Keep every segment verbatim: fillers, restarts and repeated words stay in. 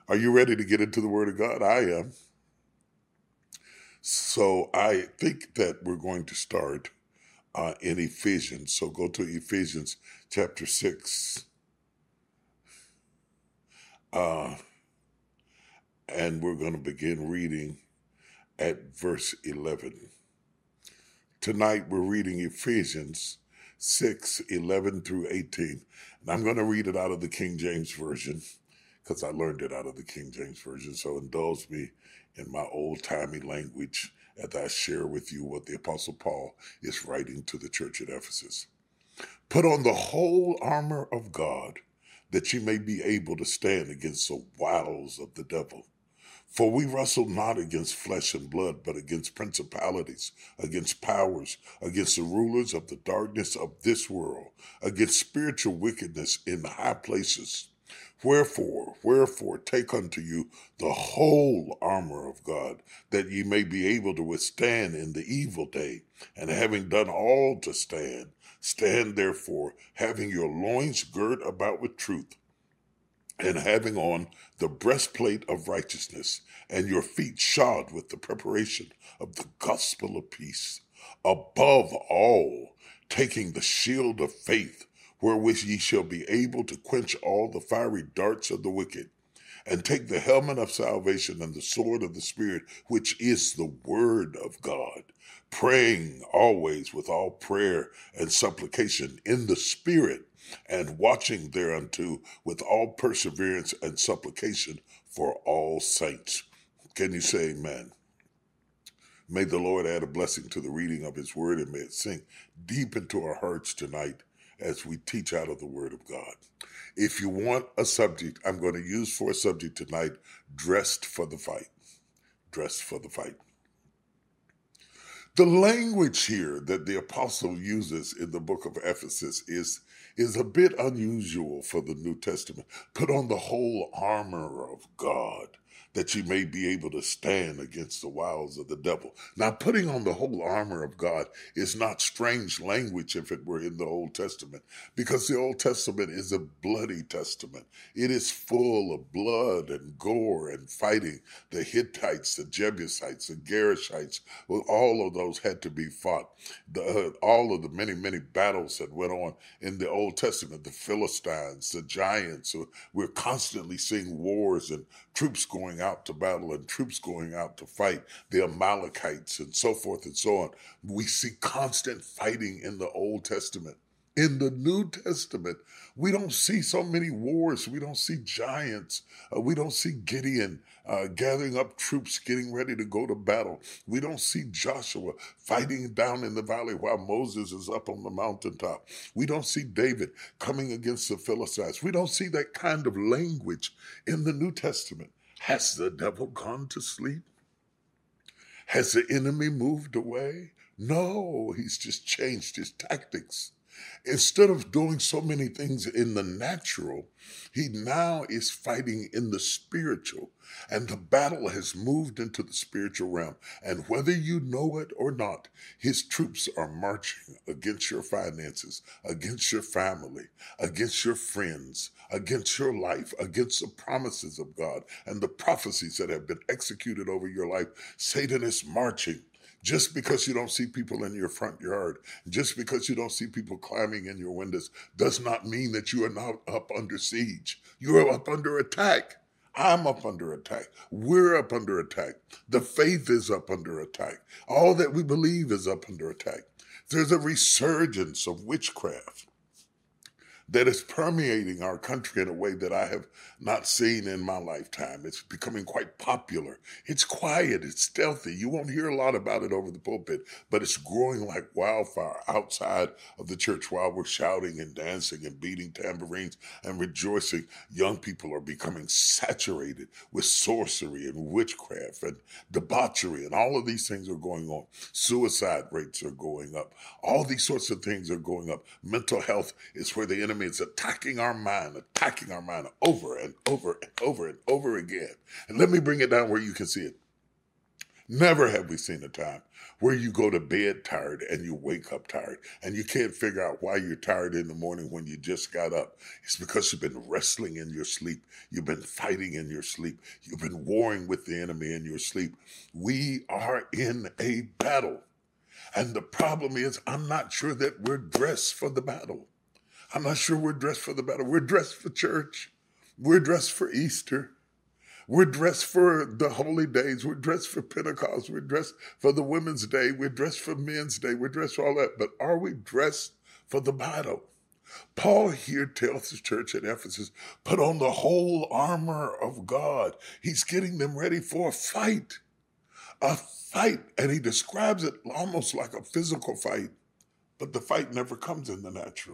Are you ready to get into the Word of God? I am. So I think that we're going to start uh, in Ephesians. So go to Ephesians chapter six, uh, and we're going to begin reading at verse eleven. Tonight we're reading Ephesians six, eleven through eighteen. And I'm going to read it out of the King James Version because I learned it out of the King James Version. So indulge me in my old-timey language as I share with you what the Apostle Paul is writing to the church at Ephesus. Put on the whole armor of God, that ye may be able to stand against the wiles of the devil. For we wrestle not against flesh and blood, but against principalities, against powers, against the rulers of the darkness of this world, against spiritual wickedness in high places. Wherefore, wherefore, take unto you the whole armor of God, that ye may be able to withstand in the evil day, and having done all to stand, stand therefore, having your loins girt about with truth, and having on the breastplate of righteousness, and your feet shod with the preparation of the gospel of peace. Above all, taking the shield of faith, wherewith ye shall be able to quench all the fiery darts of the wicked, and take the helmet of salvation and the sword of the Spirit, which is the word of God, praying always with all prayer and supplication in the Spirit, and watching thereunto with all perseverance and supplication for all saints. Can you say amen? May the Lord add a blessing to the reading of his word, and may it sink deep into our hearts tonight as we teach out of the word of God. If you want a subject, I'm going to use for a subject tonight, dressed for the fight. Dressed for the fight. The language here that the apostle uses in the book of Ephesus is, is a bit unusual for the New Testament. Put on the whole armor of God, that you may be able to stand against the wiles of the devil. Now, putting on the whole armor of God is not strange language if it were in the Old Testament, because the Old Testament is a bloody testament. It is full of blood and gore and fighting. The Hittites, the Jebusites, the Gerishites, well, all of those had to be fought. The, uh, all of the many, many battles that went on in the Old Testament, the Philistines, the giants, so we're constantly seeing wars and troops going out to battle and troops going out to fight, the Amalekites and so forth and so on. We see constant fighting in the Old Testament. In the New Testament, we don't see so many wars. We don't see giants. Uh, we don't see Gideon uh, gathering up troops, getting ready to go to battle. We don't see Joshua fighting down in the valley while Moses is up on the mountaintop. We don't see David coming against the Philistines. We don't see that kind of language in the New Testament. Has the devil gone to sleep? Has the enemy moved away? No, he's just changed his tactics. Instead of doing so many things in the natural, he now is fighting in the spiritual. And the battle has moved into the spiritual realm. And whether you know it or not, his troops are marching against your finances, against your family, against your friends, against your life, against the promises of God and the prophecies that have been executed over your life. Satan is marching. Just because you don't see people in your front yard, just because you don't see people climbing in your windows, does not mean that you are not up under siege. You are up under attack. I'm up under attack. We're up under attack. The faith is up under attack. All that we believe is up under attack. There's a resurgence of witchcraft that is permeating our country in a way that I have not seen in my lifetime. It's becoming quite popular. It's quiet, it's stealthy. You won't hear a lot about it over the pulpit, but it's growing like wildfire outside of the church while we're shouting and dancing and beating tambourines and rejoicing. Young people are becoming saturated with sorcery and witchcraft and debauchery, and all of these things are going on. Suicide rates are going up. All these sorts of things are going up. Mental health is where the enemy is attacking our mind, attacking our mind over and over and over and over again. And let me bring it down where you can see it. Never have we seen a time where you go to bed tired and you wake up tired and you can't figure out why you're tired in the morning when you just got up. It's because you've been wrestling in your sleep. You've been fighting in your sleep. You've been warring with the enemy in your sleep. We are in a battle. And the problem is, I'm not sure that we're dressed for the battle. I'm not sure we're dressed for the battle. We're dressed for church. We're dressed for Easter. We're dressed for the holy days. We're dressed for Pentecost. We're dressed for the Women's Day. We're dressed for Men's Day. We're dressed for all that. But are we dressed for the battle? Paul here tells the church at Ephesus, put on the whole armor of God. He's getting them ready for a fight. A fight. And he describes it almost like a physical fight. But the fight never comes in the natural.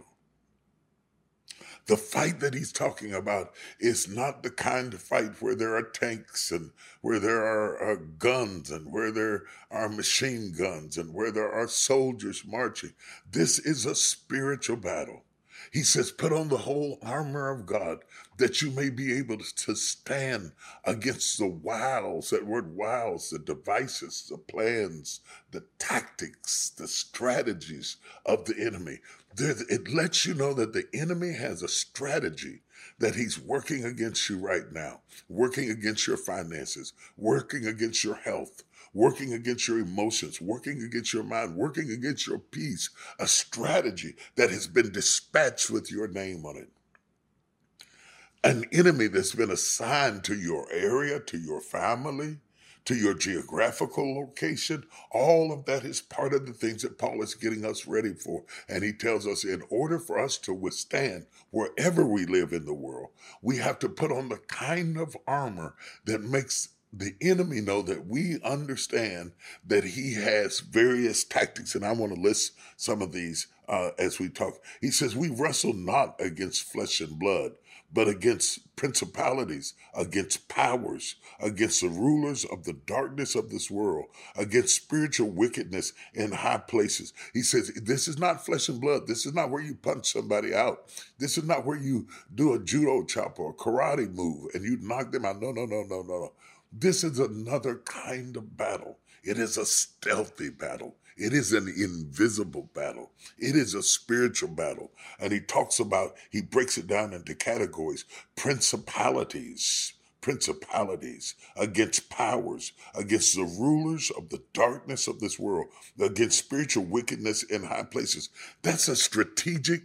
The fight that he's talking about is not the kind of fight where there are tanks and where there are uh, guns and where there are machine guns and where there are soldiers marching. This is a spiritual battle. He says, put on the whole armor of God that you may be able to stand against the wiles, that word wiles, the devices, the plans, the tactics, the strategies of the enemy. It lets you know that the enemy has a strategy that he's working against you right now, working against your finances, working against your health, working against your emotions, working against your mind, working against your peace, a strategy that has been dispatched with your name on it. An enemy that's been assigned to your area, to your family, to your geographical location. All of that is part of the things that Paul is getting us ready for. And he tells us in order for us to withstand wherever we live in the world, we have to put on the kind of armor that makes the enemy know that we understand that he has various tactics. And I want to list some of these uh, as we talk. He says, we wrestle not against flesh and blood, but against principalities, against powers, against the rulers of the darkness of this world, against spiritual wickedness in high places. He says, this is not flesh and blood. This is not where you punch somebody out. This is not where you do a judo chop or a karate move and you knock them out. No, no, no, no, no, no. This is another kind of battle. It is a stealthy battle. It is an invisible battle. It is a spiritual battle. And he talks about, he breaks it down into categories, principalities, principalities against powers, against the rulers of the darkness of this world, against spiritual wickedness in high places. That's a strategic,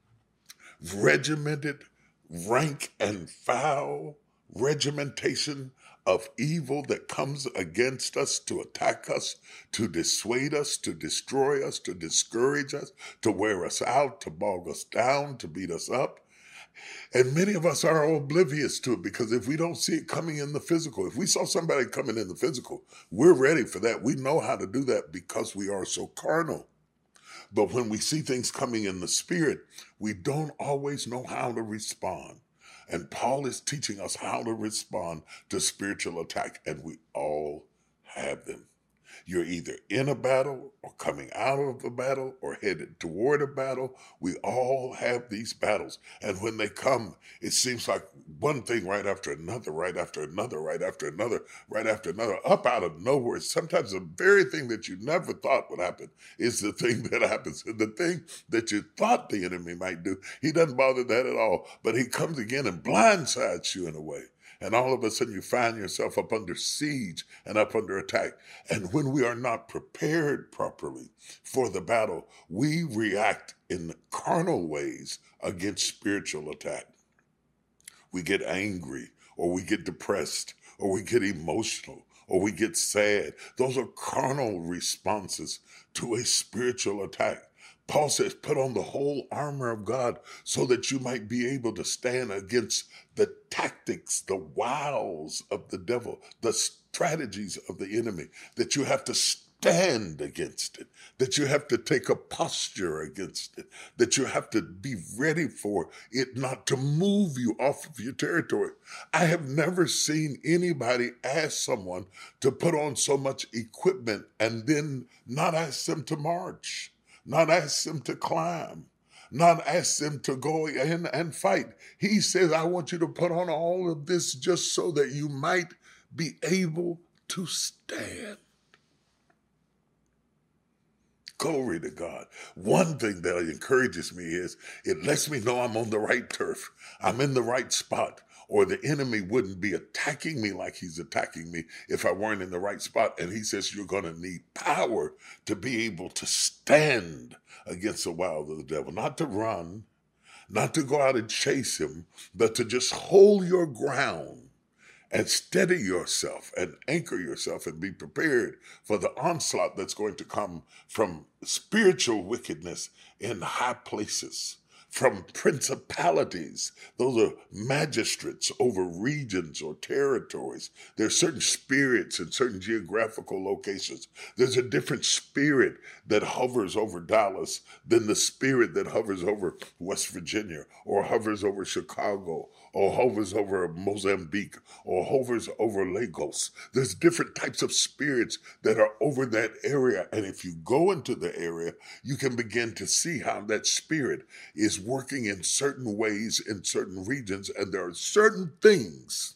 regimented, rank and file regimentation of evil that comes against us to attack us, to dissuade us, to destroy us, to discourage us, to wear us out, to bog us down, to beat us up. And many of us are oblivious to it because if we don't see it coming in the physical, if we saw somebody coming in the physical, we're ready for that. We know how to do that because we are so carnal. But when we see things coming in the spirit, we don't always know how to respond. And Paul is teaching us how to respond to spiritual attack, and we all have them. You're either in a battle or coming out of a battle or headed toward a battle. We all have these battles. And when they come, it seems like one thing right after another, right after another, right after another, right after another, up out of nowhere. Sometimes the very thing that you never thought would happen is the thing that happens. And the thing that you thought the enemy might do, he doesn't bother that at all. But he comes again and blindsides you in a way. And all of a sudden you find yourself up under siege and up under attack. And when we are not prepared properly for the battle, we react in carnal ways against spiritual attack. We get angry, or we get depressed, or we get emotional, or we get sad. Those are carnal responses to a spiritual attack. Paul says, put on the whole armor of God so that you might be able to stand against the tactics, the wiles of the devil, the strategies of the enemy, that you have to stand against it, that you have to take a posture against it, that you have to be ready for it not to move you off of your territory. I have never seen anybody ask someone to put on so much equipment and then not ask them to march. Not ask them to climb, not ask them to go in and fight. He says, I want you to put on all of this just so that you might be able to stand. Glory to God. One thing that encourages me is it lets me know I'm on the right turf. I'm in the right spot, or the enemy wouldn't be attacking me like he's attacking me if I weren't in the right spot. And he says you're going to need power to be able to stand against the wiles of the devil, not to run, not to go out and chase him, but to just hold your ground and steady yourself and anchor yourself and be prepared for the onslaught that's going to come from spiritual wickedness in high places, from principalities. Those are magistrates over regions or territories. There's certain spirits in certain geographical locations. There's a different spirit that hovers over Dallas than the spirit that hovers over West Virginia, or hovers over Chicago, or hovers over Mozambique, or hovers over Lagos. There's different types of spirits that are over that area. And if you go into the area, you can begin to see how that spirit is working in certain ways in certain regions. And there are certain things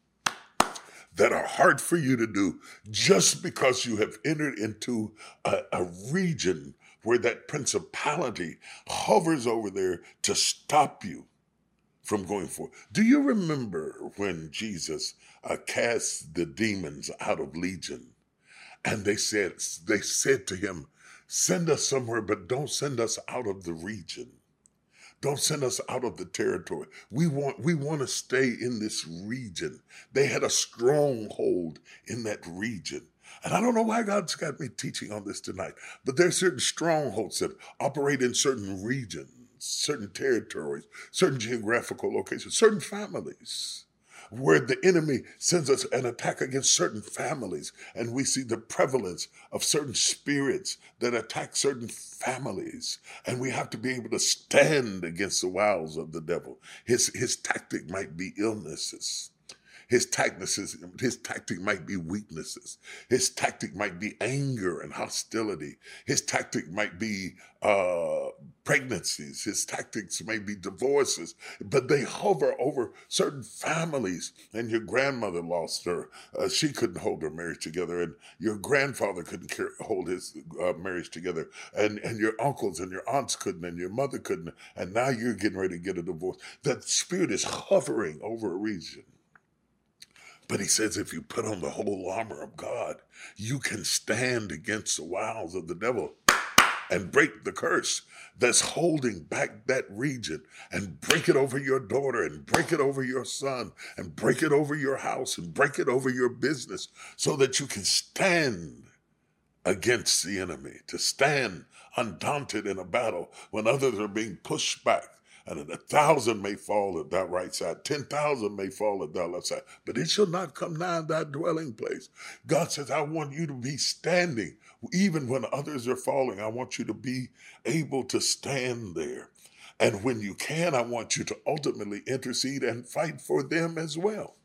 that are hard for you to do just because you have entered into a, a region where that principality hovers over there to stop you from going forward. Do you remember when Jesus uh, cast the demons out of Legion, and they said they said to him, "Send us somewhere, but don't send us out of the region. Don't send us out of the territory. We want we want to stay in this region." They had a stronghold in that region. And I don't know why God's got me teaching on this tonight, but there's certain strongholds that operate in certain regions, certain territories, certain geographical locations, certain families, where the enemy sends us an attack against certain families, and we see the prevalence of certain spirits that attack certain families, and we have to be able to stand against the wiles of the devil. His, his tactic might be illnesses. His tactics, his tactic might be weaknesses. His tactic might be anger and hostility. His tactic might be uh, pregnancies. His tactics may be divorces. But they hover over certain families. And your grandmother lost her. Uh, she couldn't hold her marriage together. And your grandfather couldn't care, hold his uh, marriage together. And, and your uncles and your aunts couldn't. And your mother couldn't. And now you're getting ready to get a divorce. That spirit is hovering over a region. But he says if you put on the whole armor of God, you can stand against the wiles of the devil and break the curse that's holding back that region, and break it over your daughter, and break it over your son, and break it over your house, and break it over your business, so that you can stand against the enemy, to stand undaunted in a battle when others are being pushed back. And a thousand may fall at that right side, ten thousand may fall at that left side, but it shall not come nigh that dwelling place. God says, I want you to be standing. Even when others are falling, I want you to be able to stand there. And when you can, I want you to ultimately intercede and fight for them as well.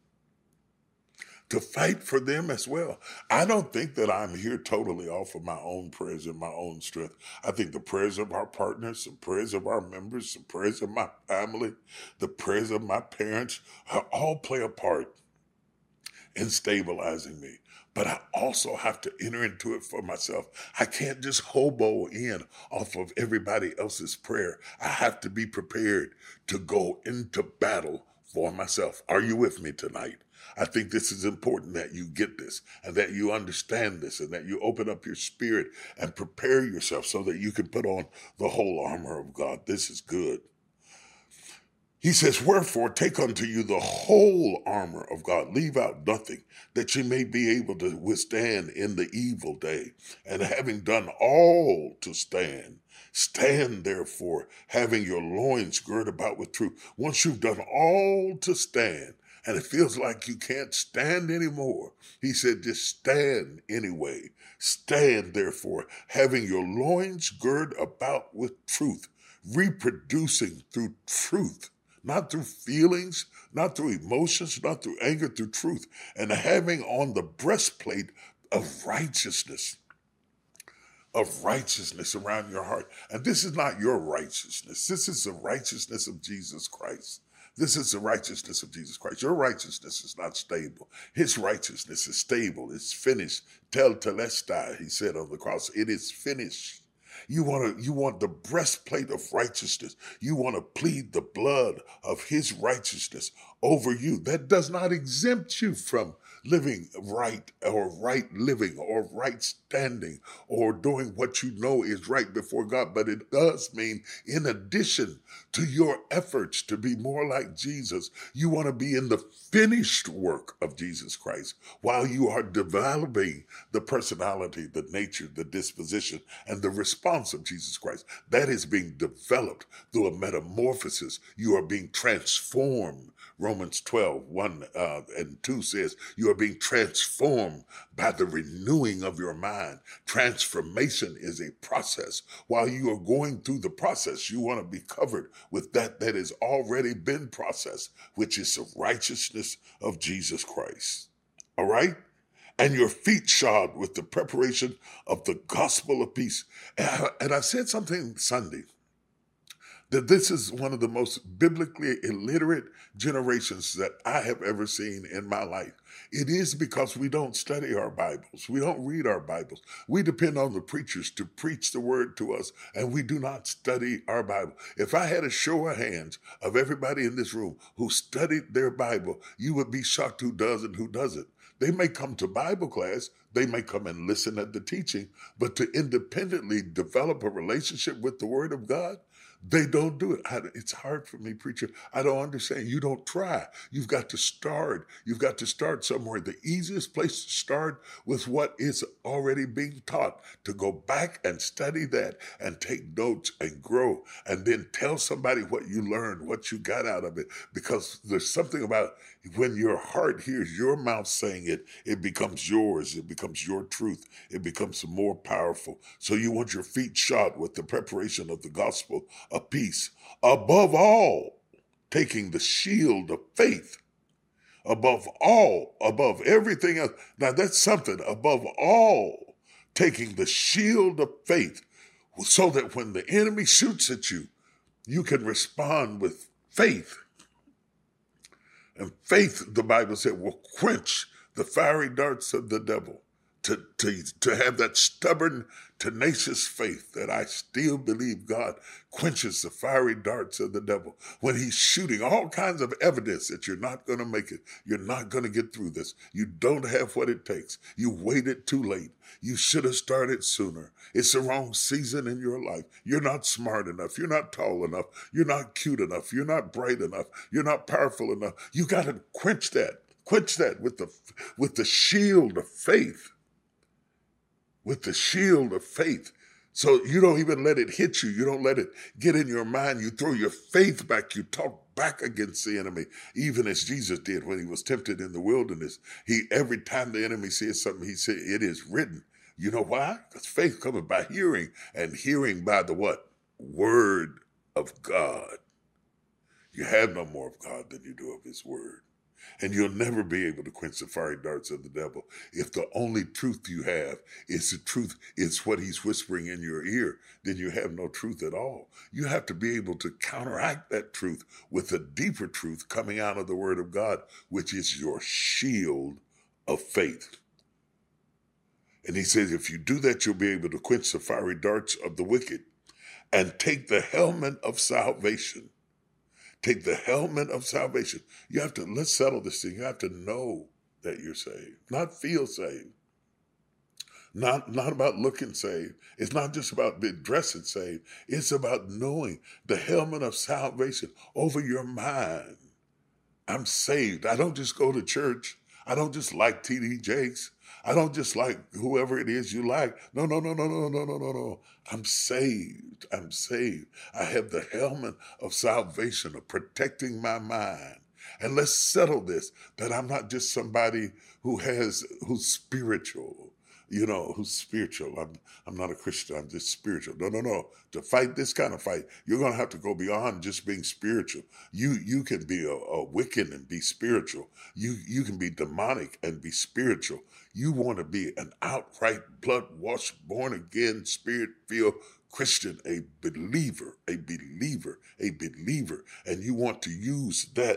To fight for them as well. I don't think that I'm here totally off of my own prayers and my own strength. I think the prayers of our partners, the prayers of our members, the prayers of my family, the prayers of my parents all play a part in stabilizing me. But I also have to enter into it for myself. I can't just hobo in off of everybody else's prayer. I have to be prepared to go into battle for myself. Are you with me tonight? I think this is important that you get this, and that you understand this, and that you open up your spirit and prepare yourself so that you can put on the whole armor of God. This is good. He says, wherefore take unto you the whole armor of God. Leave out nothing, that you may be able to withstand in the evil day. And having done all to stand, stand therefore, having your loins girt about with truth. Once you've done all to stand, and it feels like you can't stand anymore, he said, just stand anyway. Stand therefore, having your loins girt about with truth, reproducing through truth. Not through feelings, not through emotions, not through anger, through truth. And having on the breastplate of righteousness, of righteousness around your heart. And this is not your righteousness. This is the righteousness of Jesus Christ. This is the righteousness of Jesus Christ. Your righteousness is not stable. His righteousness is stable. It's finished, Tel telestai, he said on the cross, it is finished. You want to, you want the breastplate of righteousness. You want to plead the blood of his righteousness over you. That does not exempt you from living right or right living or right standing or doing what you know is right before God. But it does mean, in addition to your efforts to be more like Jesus, you want to be in the finished work of Jesus Christ while you are developing the personality, the nature, the disposition, and the response of Jesus Christ. That is being developed through a metamorphosis. You are being transformed. Romans twelve, one uh, and two says, you are being transformed by the renewing of your mind. Transformation is a process. While you are going through the process, you want to be covered with that that has already been processed, which is the righteousness of Jesus Christ. All right? And your feet shod with the preparation of the gospel of peace. And I, and I said something Sunday, that this is one of the most biblically illiterate generations that I have ever seen in my life. It is because we don't study our Bibles. We don't read our Bibles. We depend on the preachers to preach the word to us, and we do not study our Bible. If I had a show of hands of everybody in this room who studied their Bible, you would be shocked who does and who doesn't. They may come to Bible class, they may come and listen at the teaching, but to independently develop a relationship with the Word of God, they don't do it. I, it's hard for me, preacher. I don't understand. You don't try. You've got to start. You've got to start somewhere. The easiest place to start with what is already being taught, to go back and study that and take notes and grow, and then tell somebody what you learned, what you got out of it. Because there's something about when your heart hears your mouth saying it, it becomes yours. It becomes your truth. It becomes more powerful. So you want your feet shod with the preparation of the gospel of peace. Above all, taking the shield of faith. Above all, above everything else. Now that's something. Above all, taking the shield of faith, so that when the enemy shoots at you, you can respond with faith. And faith, the Bible said, will quench the fiery darts of the devil. To, to, to have that stubborn, tenacious faith that I still believe God quenches the fiery darts of the devil. When he's shooting all kinds of evidence that you're not going to make it, you're not going to get through this, you don't have what it takes, you waited too late, you should have started sooner, it's the wrong season in your life, you're not smart enough, you're not tall enough, you're not cute enough, you're not bright enough, you're not powerful enough. You got to quench that, quench that with the, with the shield of faith. With the shield of faith. So you don't even let it hit you. You don't let it get in your mind. You throw your faith back. You talk back against the enemy, even as Jesus did when he was tempted in the wilderness. He, every time the enemy says something, he said, it is written. You know why? Because faith cometh by hearing, and hearing by the what? Word of God. You have no more of God than you do of his word. And you'll never be able to quench the fiery darts of the devil if the only truth you have is the truth, is what he's whispering in your ear. Then you have no truth at all. You have to be able to counteract that truth with a deeper truth coming out of the word of God, which is your shield of faith. And he says, if you do that, you'll be able to quench the fiery darts of the wicked and take the helmet of salvation. Take the helmet of salvation. You have to, let's settle this thing. You have to know that you're saved, not feel saved. Not, not about looking saved. It's not just about being dressed saved. It's about knowing the helmet of salvation over your mind. I'm saved. I don't just go to church. I don't just like T D Jakes. I don't just like whoever it is you like. No, no, no, no, no, no, no, no, no. I'm saved. I'm saved. I have the helmet of salvation, of protecting my mind. And let's settle this, that I'm not just somebody who has, who's spiritual, you know, who's spiritual. I'm, I'm not a Christian. I'm just spiritual. No, no, no. To fight this kind of fight, you're going to have to go beyond just being spiritual. You, you can be a, a Wiccan and be spiritual. You, you can be demonic and be spiritual. You want to be an outright blood-washed, born-again, spirit-filled Christian, a believer, a believer, a believer. And you want to use that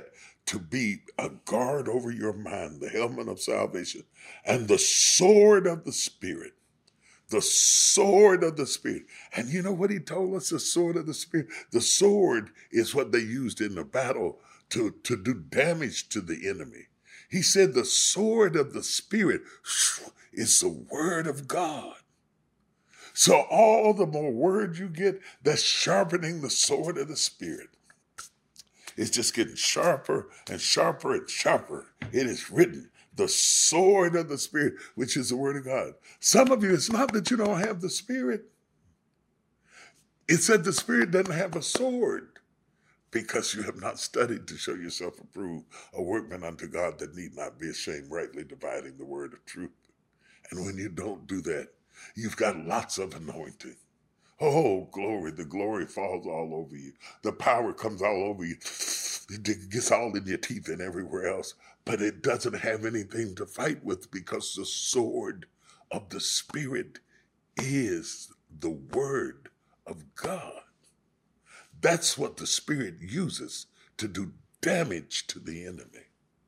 to be a guard over your mind, the helmet of salvation, and the sword of the Spirit. The sword of the Spirit. And you know what he told us? The sword of the Spirit. The sword is what they used in the battle to, to do damage to the enemy. He said the sword of the Spirit is the word of God. So all the more word you get, that's sharpening the sword of the Spirit. It's just getting sharper and sharper and sharper. It is written, the sword of the Spirit, which is the word of God. Some of you, it's not that you don't have the Spirit. It's that the Spirit doesn't have a sword because you have not studied to show yourself approved, a workman unto God that need not be ashamed, rightly dividing the word of truth. And when you don't do that, you've got lots of anointing. Oh, glory. The glory falls all over you. The power comes all over you. It gets all in your teeth and everywhere else. But it doesn't have anything to fight with because the sword of the Spirit is the word of God. That's what the Spirit uses to do damage to the enemy.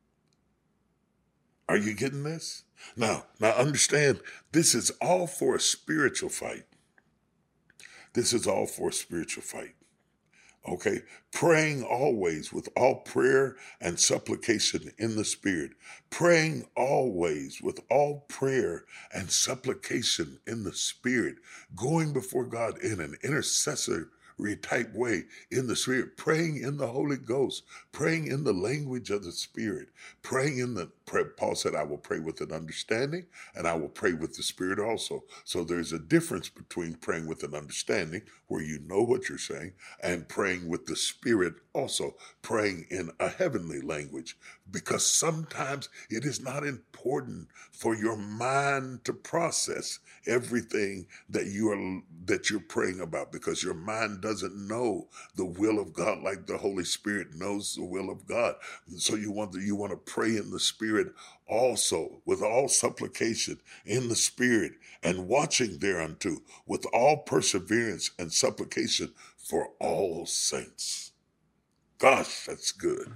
Are you getting this? Now, now understand, this is all for a spiritual fight. This is all for a spiritual fight. Okay? Praying always with all prayer and supplication in the Spirit. Praying always with all prayer and supplication in the Spirit. Going before God in an intercessory type way in the Spirit. Praying in the Holy Ghost. Praying in the language of the Spirit. Praying in the, Paul said, I will pray with an understanding and I will pray with the Spirit also. So there's a difference between praying with an understanding where you know what you're saying and praying with the Spirit also, praying in a heavenly language, because sometimes it is not important for your mind to process everything that you are that you're praying about, because your mind doesn't know the will of God like the Holy Spirit knows the will of God. So you want to, you want to pray in the Spirit also with all supplication in the Spirit and watching thereunto with all perseverance and supplication for all saints. Gosh, that's good.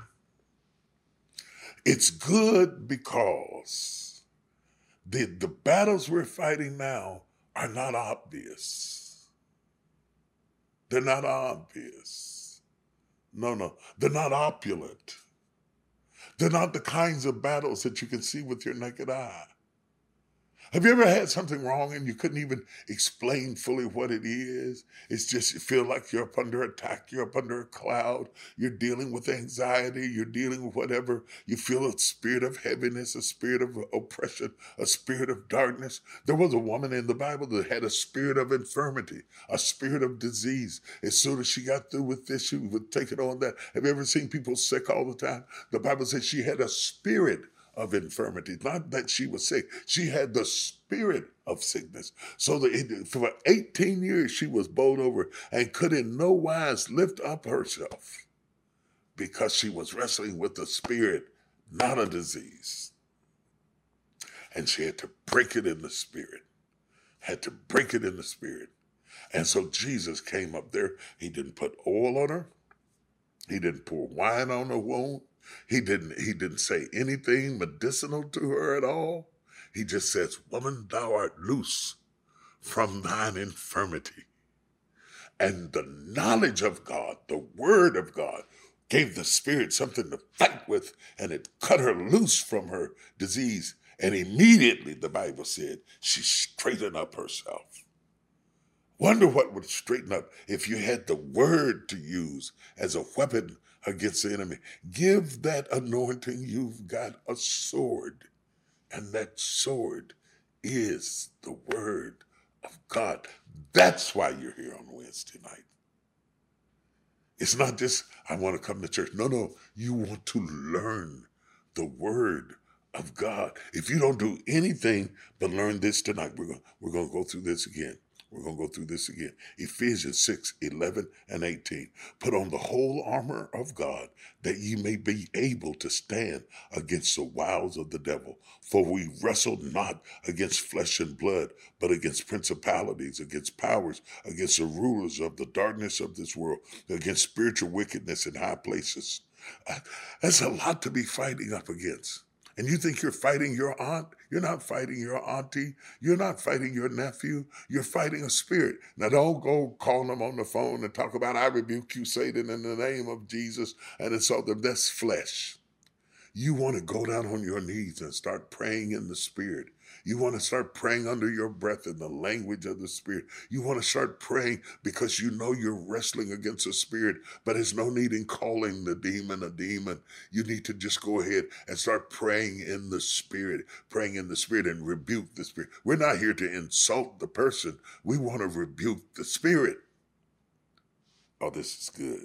It's good because the, the battles we're fighting now are not obvious. They're not obvious. No, no, they're not opulent. They're not the kinds of battles that you can see with your naked eye. Have you ever had something wrong and you couldn't even explain fully what it is? It's just you feel like you're up under attack, you're up under a cloud, you're dealing with anxiety, you're dealing with whatever. You feel a spirit of heaviness, a spirit of oppression, a spirit of darkness. There was a woman in the Bible that had a spirit of infirmity, a spirit of disease. As soon as she got through with this, she would take it on that. Have you ever seen people sick all the time? The Bible says she had a spirit of infirmity. Not that she was sick. She had the spirit of sickness. So that it, for eighteen years, she was bowled over and could in no wise lift up herself because she was wrestling with the spirit, not a disease. And she had to break it in the Spirit. Had to break it in the Spirit. And so Jesus came up there. He didn't put oil on her. He didn't pour wine on her wound. He didn't, he didn't say anything medicinal to her at all. He just says, woman, thou art loose from thine infirmity. And the knowledge of God, the word of God, gave the Spirit something to fight with, and it cut her loose from her disease. And immediately, the Bible said, she straightened up herself. Wonder what would straighten up if you had the word to use as a weapon against the enemy. Give that anointing, you've got a sword. And that sword is the word of God. That's why you're here on Wednesday night. It's not just, I want to come to church. No, no, you want to learn the word of God. If you don't do anything but learn this tonight, we're going, we're going to go through this again. We're going to go through this again. Ephesians six, eleven and eighteen. Put on the whole armor of God, that ye may be able to stand against the wiles of the devil. For we wrestle not against flesh and blood, but against principalities, against powers, against the rulers of the darkness of this world, against spiritual wickedness in high places. Uh, That's a lot to be fighting up against. And you think you're fighting your aunt? You're not fighting your auntie. You're not fighting your nephew. You're fighting a spirit. Now, don't go call them on the phone and talk about, I rebuke you, Satan, in the name of Jesus. And it's all that. That's flesh. You want to go down on your knees and start praying in the Spirit. You want to start praying under your breath in the language of the Spirit. You want to start praying because you know you're wrestling against a spirit, but there's no need in calling the demon a demon. You need to just go ahead and start praying in the Spirit, praying in the Spirit and rebuke the spirit. We're not here to insult the person. We want to rebuke the spirit. Oh, this is good.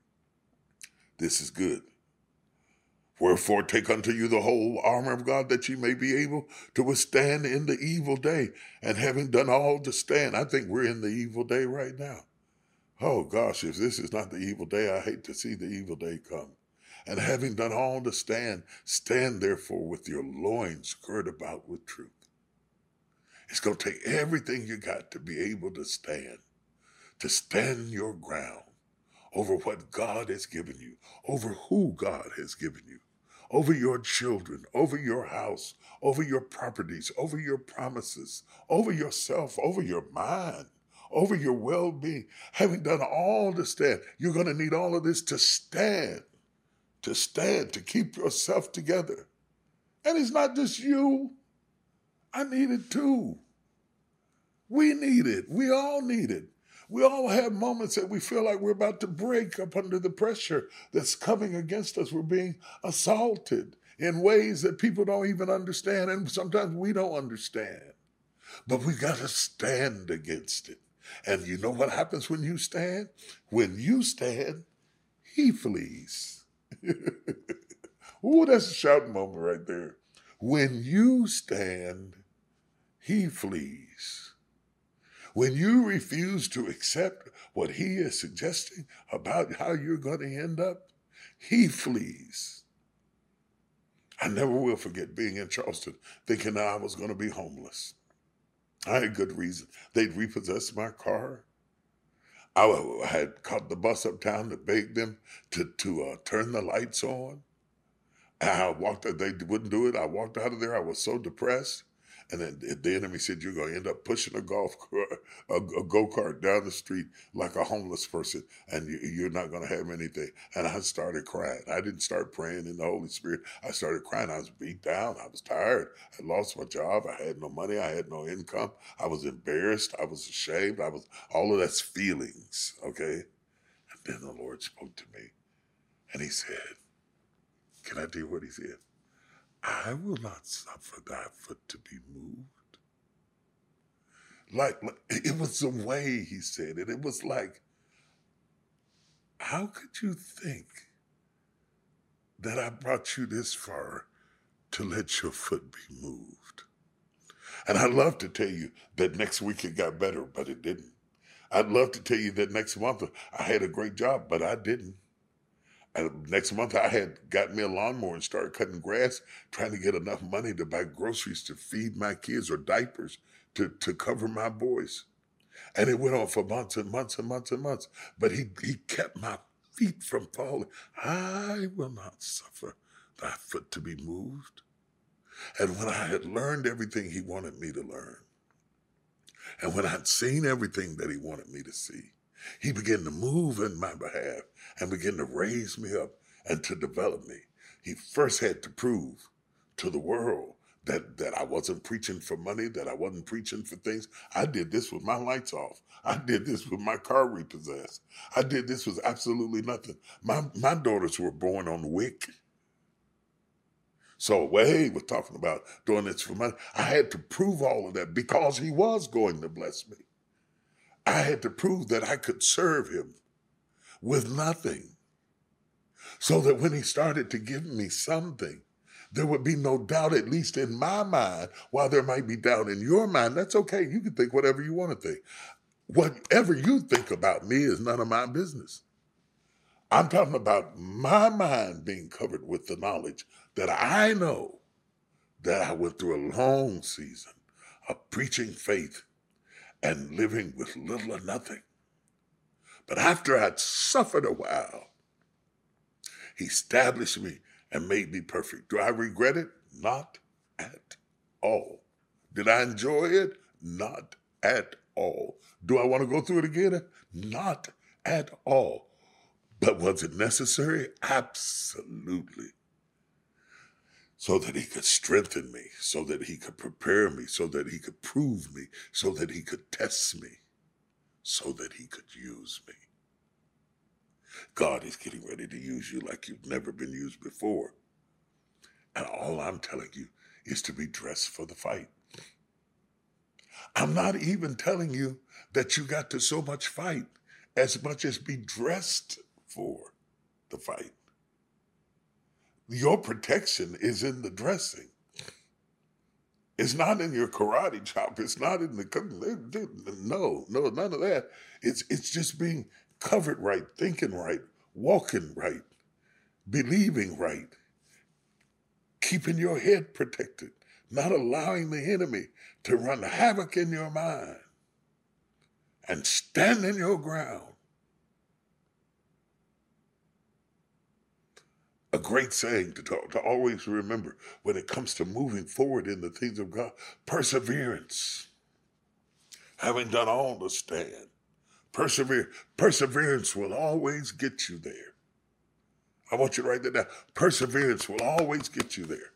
This is good. Wherefore take unto you the whole armor of God, that ye may be able to withstand in the evil day. And having done all to stand, I think we're in the evil day right now. Oh gosh, if this is not the evil day, I hate to see the evil day come. And having done all to stand, stand therefore with your loins girt about with truth. It's going to take everything you got to be able to stand, to stand your ground over what God has given you, over who God has given you, over your children, over your house, over your properties, over your promises, over yourself, over your mind, over your well-being. Having done all to stand, you're going to need all of this to stand, to stand, to keep yourself together. And it's not just you. I need it too. We need it. We all need it. We all have moments that we feel like we're about to break up under the pressure that's coming against us. We're being assaulted in ways that people don't even understand, and sometimes we don't understand. But we got to stand against it. And you know what happens when you stand? When you stand, he flees. Ooh, that's a shouting moment right there. When you stand, he flees. When you refuse to accept what he is suggesting about how you're going to end up, he flees. I never will forget being in Charleston, thinking that I was going to be homeless. I had good reason. They'd repossessed my car. I had caught the bus uptown to beg them to, to uh, turn the lights on. And I walked, they wouldn't do it. I walked out of there. I was so depressed. And then the enemy said, you're going to end up pushing a golf car, a, a go-kart down the street like a homeless person, and you, you're not going to have anything. And I started crying. I didn't start praying in the Holy Spirit. I started crying. I was beat down. I was tired. I lost my job. I had no money. I had no income. I was embarrassed. I was ashamed. I was, all of that's feelings, okay? And then the Lord spoke to me, and he said, can I tell you what he said? I will not suffer thy foot to be moved. Like, like, it was the way he said it. It was like, how could you think that I brought you this far to let your foot be moved? And I'd love to tell you that next week it got better, but it didn't. I'd love to tell you that next month I had a great job, but I didn't. And next month, I had got me a lawnmower and started cutting grass, trying to get enough money to buy groceries to feed my kids or diapers to, to cover my boys. And it went on for months and months and months and months. But he, he kept my feet from falling. I will not suffer thy foot to be moved. And when I had learned everything he wanted me to learn, and when I'd seen everything that he wanted me to see, he began to move in my behalf and began to raise me up and to develop me. He first had to prove to the world that, that I wasn't preaching for money, that I wasn't preaching for things. I did this with my lights off. I did this with my car repossessed. I did this with absolutely nothing. My, my daughters were born on WIC. So Way was talking about doing this for money. I had to prove all of that because he was going to bless me. I had to prove that I could serve him with nothing, so that when he started to give me something, there would be no doubt, at least in my mind. While there might be doubt in your mind, that's okay. You can think whatever you want to think. Whatever you think about me is none of my business. I'm talking about my mind being covered with the knowledge that I know that I went through a long season of preaching faith and living with little or nothing. But after I'd suffered a while, He established me and made me perfect. Do I regret it? Not at all. Did I enjoy it? Not at all. Do I want to go through it again? Not at all. But was it necessary? Absolutely. So that he could strengthen me, so that he could prepare me, so that he could prove me, so that he could test me, so that he could use me. God is getting ready to use you like you've never been used before. And all I'm telling you is to be dressed for the fight. I'm not even telling you that you got to so much fight as much as be dressed for the fight. Your protection is in the dressing. It's not in your karate chop. It's not in the, no, no, none of that. It's, it's just being covered right, thinking right, walking right, believing right, keeping your head protected, not allowing the enemy to run havoc in your mind, and standing your ground. A great saying to, to always remember when it comes to moving forward in the things of God: perseverance. Having done all to stand, persevere. Perseverance will always get you there. I want you to write that down. Perseverance will always get you there.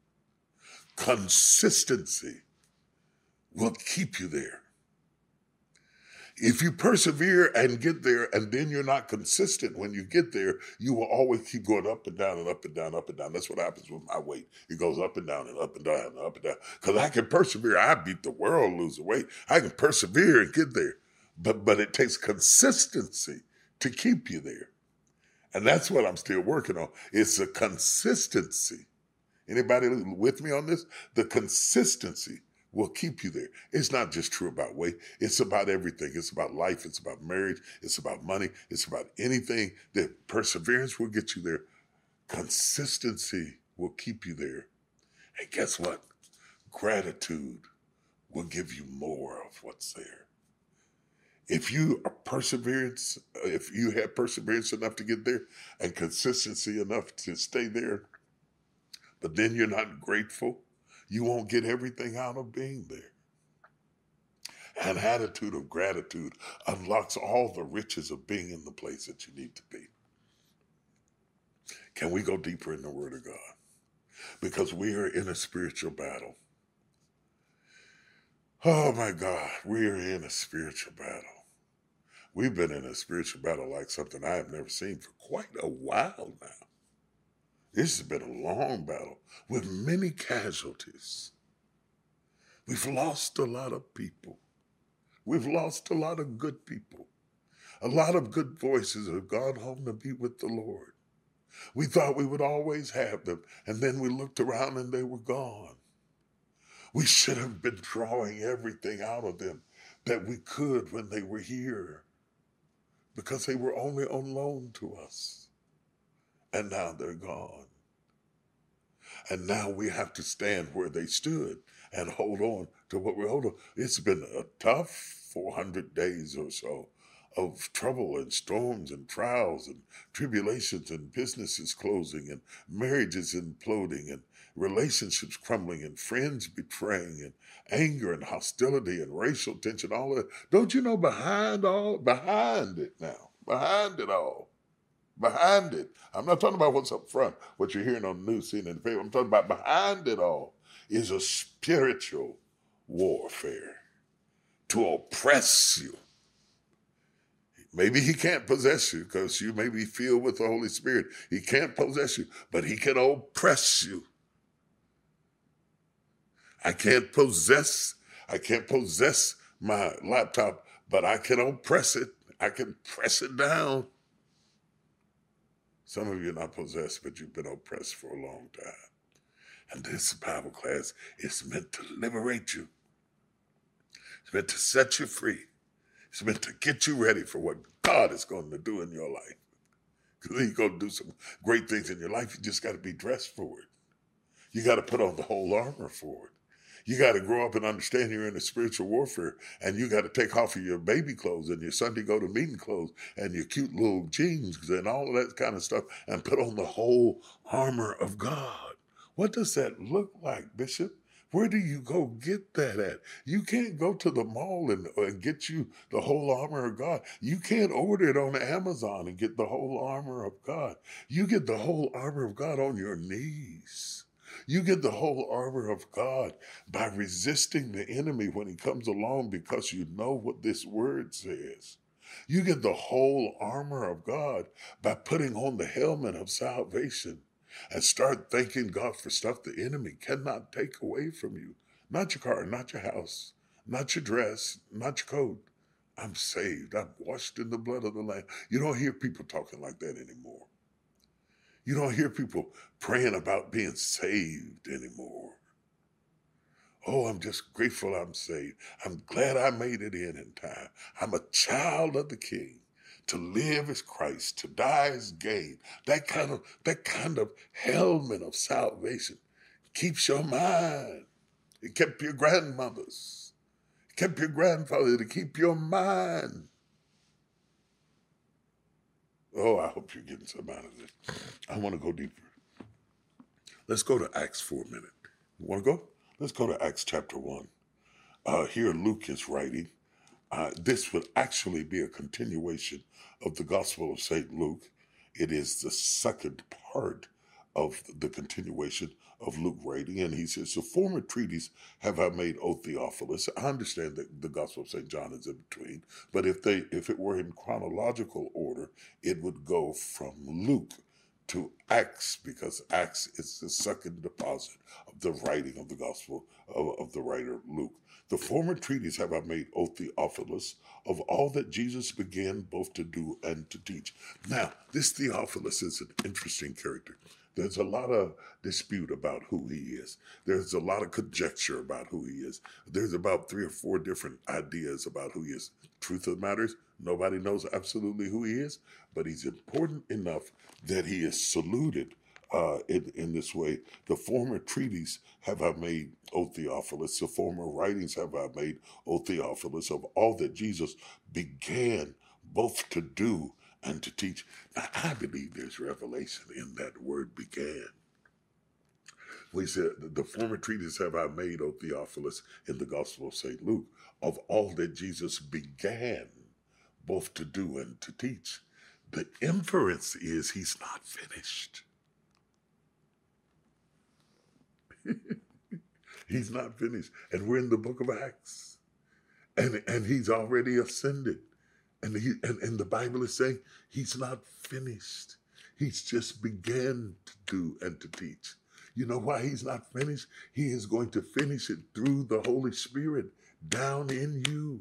Consistency will keep you there. If you persevere and get there and then you're not consistent when you get there, you will always keep going up and down and up and down, up and down. That's what happens with my weight. It goes up and down and up and down and up and down. Because I can persevere. I beat the world losing weight. I can persevere and get there. But, but it takes consistency to keep you there. And that's what I'm still working on. It's a consistency. Anybody with me on this? The consistency will keep you there. It's not just true about weight. It's about everything. It's about life. It's about marriage. It's about money. It's about anything. That perseverance will get you there. Consistency will keep you there. And guess what? Gratitude will give you more of what's there. If you are perseverance, if you have perseverance enough to get there and consistency enough to stay there, but then you're not grateful, you won't get everything out of being there. An attitude of gratitude unlocks all the riches of being in the place that you need to be. Can we go deeper in the Word of God? Because we are in a spiritual battle. Oh my God, we are in a spiritual battle. We've been in a spiritual battle like something I have never seen for quite a while now. This has been a long battle with many casualties. We've lost a lot of people. We've lost a lot of good people. A lot of good voices have gone home to be with the Lord. We thought we would always have them, and then we looked around and they were gone. We should have been drawing everything out of them that we could when they were here, because they were only on loan to us. And now they're gone. And now we have to stand where they stood and hold on to what we're holding. It's been a tough four hundred days or so of trouble and storms and trials and tribulations and businesses closing and marriages imploding and relationships crumbling and friends betraying and anger and hostility and racial tension, all that. Don't you know behind all, behind it now, behind it all, behind it, I'm not talking about what's up front, what you're hearing on the news, seeing in the paper. I'm talking about behind it all is a spiritual warfare to oppress you. Maybe he can't possess you because you may be filled with the Holy Spirit. He can't possess you, but he can oppress you. I can't possess, I can't possess my laptop, but I can oppress it. I can press it down. Some of you are not possessed, but you've been oppressed for a long time. And this Bible class is meant to liberate you. It's meant to set you free. It's meant to get you ready for what God is going to do in your life. Because he's going to do some great things in your life. You just got to be dressed for it. You got to put on the whole armor for it. You got to grow up and understand you're in a spiritual warfare, and you got to take off of your baby clothes and your Sunday go to meeting clothes and your cute little jeans and all of that kind of stuff and put on the whole armor of God. What does that look like, Bishop? Where do you go get that at? You can't go to the mall and, and get you the whole armor of God. You can't order it on Amazon and get the whole armor of God. You get the whole armor of God on your knees. You get the whole armor of God by resisting the enemy when he comes along because you know what this word says. You get the whole armor of God by putting on the helmet of salvation and start thanking God for stuff the enemy cannot take away from you. Not your car, not your house, not your dress, not your coat. I'm saved. I'm washed in the blood of the Lamb. You don't hear people talking like that anymore. You don't hear people praying about being saved anymore. Oh, I'm just grateful I'm saved. I'm glad I made it in in time. I'm a child of the King. To live is Christ, to die is gain. That kind of that kind of helmet of salvation keeps your mind. It kept your grandmothers. It kept your grandfather to keep your mind. Oh, I hope you're getting some out of this. I want to go deeper. Let's go to Acts for a minute. You want to go? Let's go to Acts chapter one. Uh, here Luke is writing. Uh, this would actually be a continuation of the Gospel of Saint Luke. It is the second part of the continuation of Luke writing. And he says, the former treatise have I made, O Theophilus. I understand that the Gospel of Saint John is in between, but if they if it were in chronological order, it would go from Luke to Acts, because Acts is the second deposit of the writing of the Gospel of, of the writer Luke. The former treatise have I made, O Theophilus, of all that Jesus began both to do and to teach. Now, this Theophilus is an interesting character. There's a lot of dispute about who he is. There's a lot of conjecture about who he is. There's about three or four different ideas about who he is. Truth of the matter is, nobody knows absolutely who he is, but he's important enough that he is saluted uh, in, in this way. The former treatise have I made, O Theophilus. The former writings have I made, O Theophilus, of all that Jesus began both to do and to teach. Now, I believe there's revelation in that word began. We said, the former treatise have I made, O Theophilus, in the Gospel of Saint Luke, of all that Jesus began both to do and to teach. The inference is he's not finished. He's not finished. And we're in the book of Acts. And, and he's already ascended. And, he, and, and the Bible is saying he's not finished. He's just began to do and to teach. You know why he's not finished? He is going to finish it through the Holy Spirit down in you.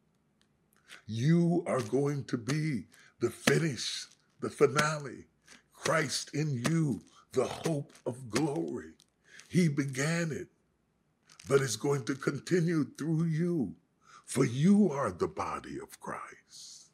You are going to be the finish, the finale. Christ in you, the hope of glory. He began it, but it's going to continue through you, for you are the body of Christ.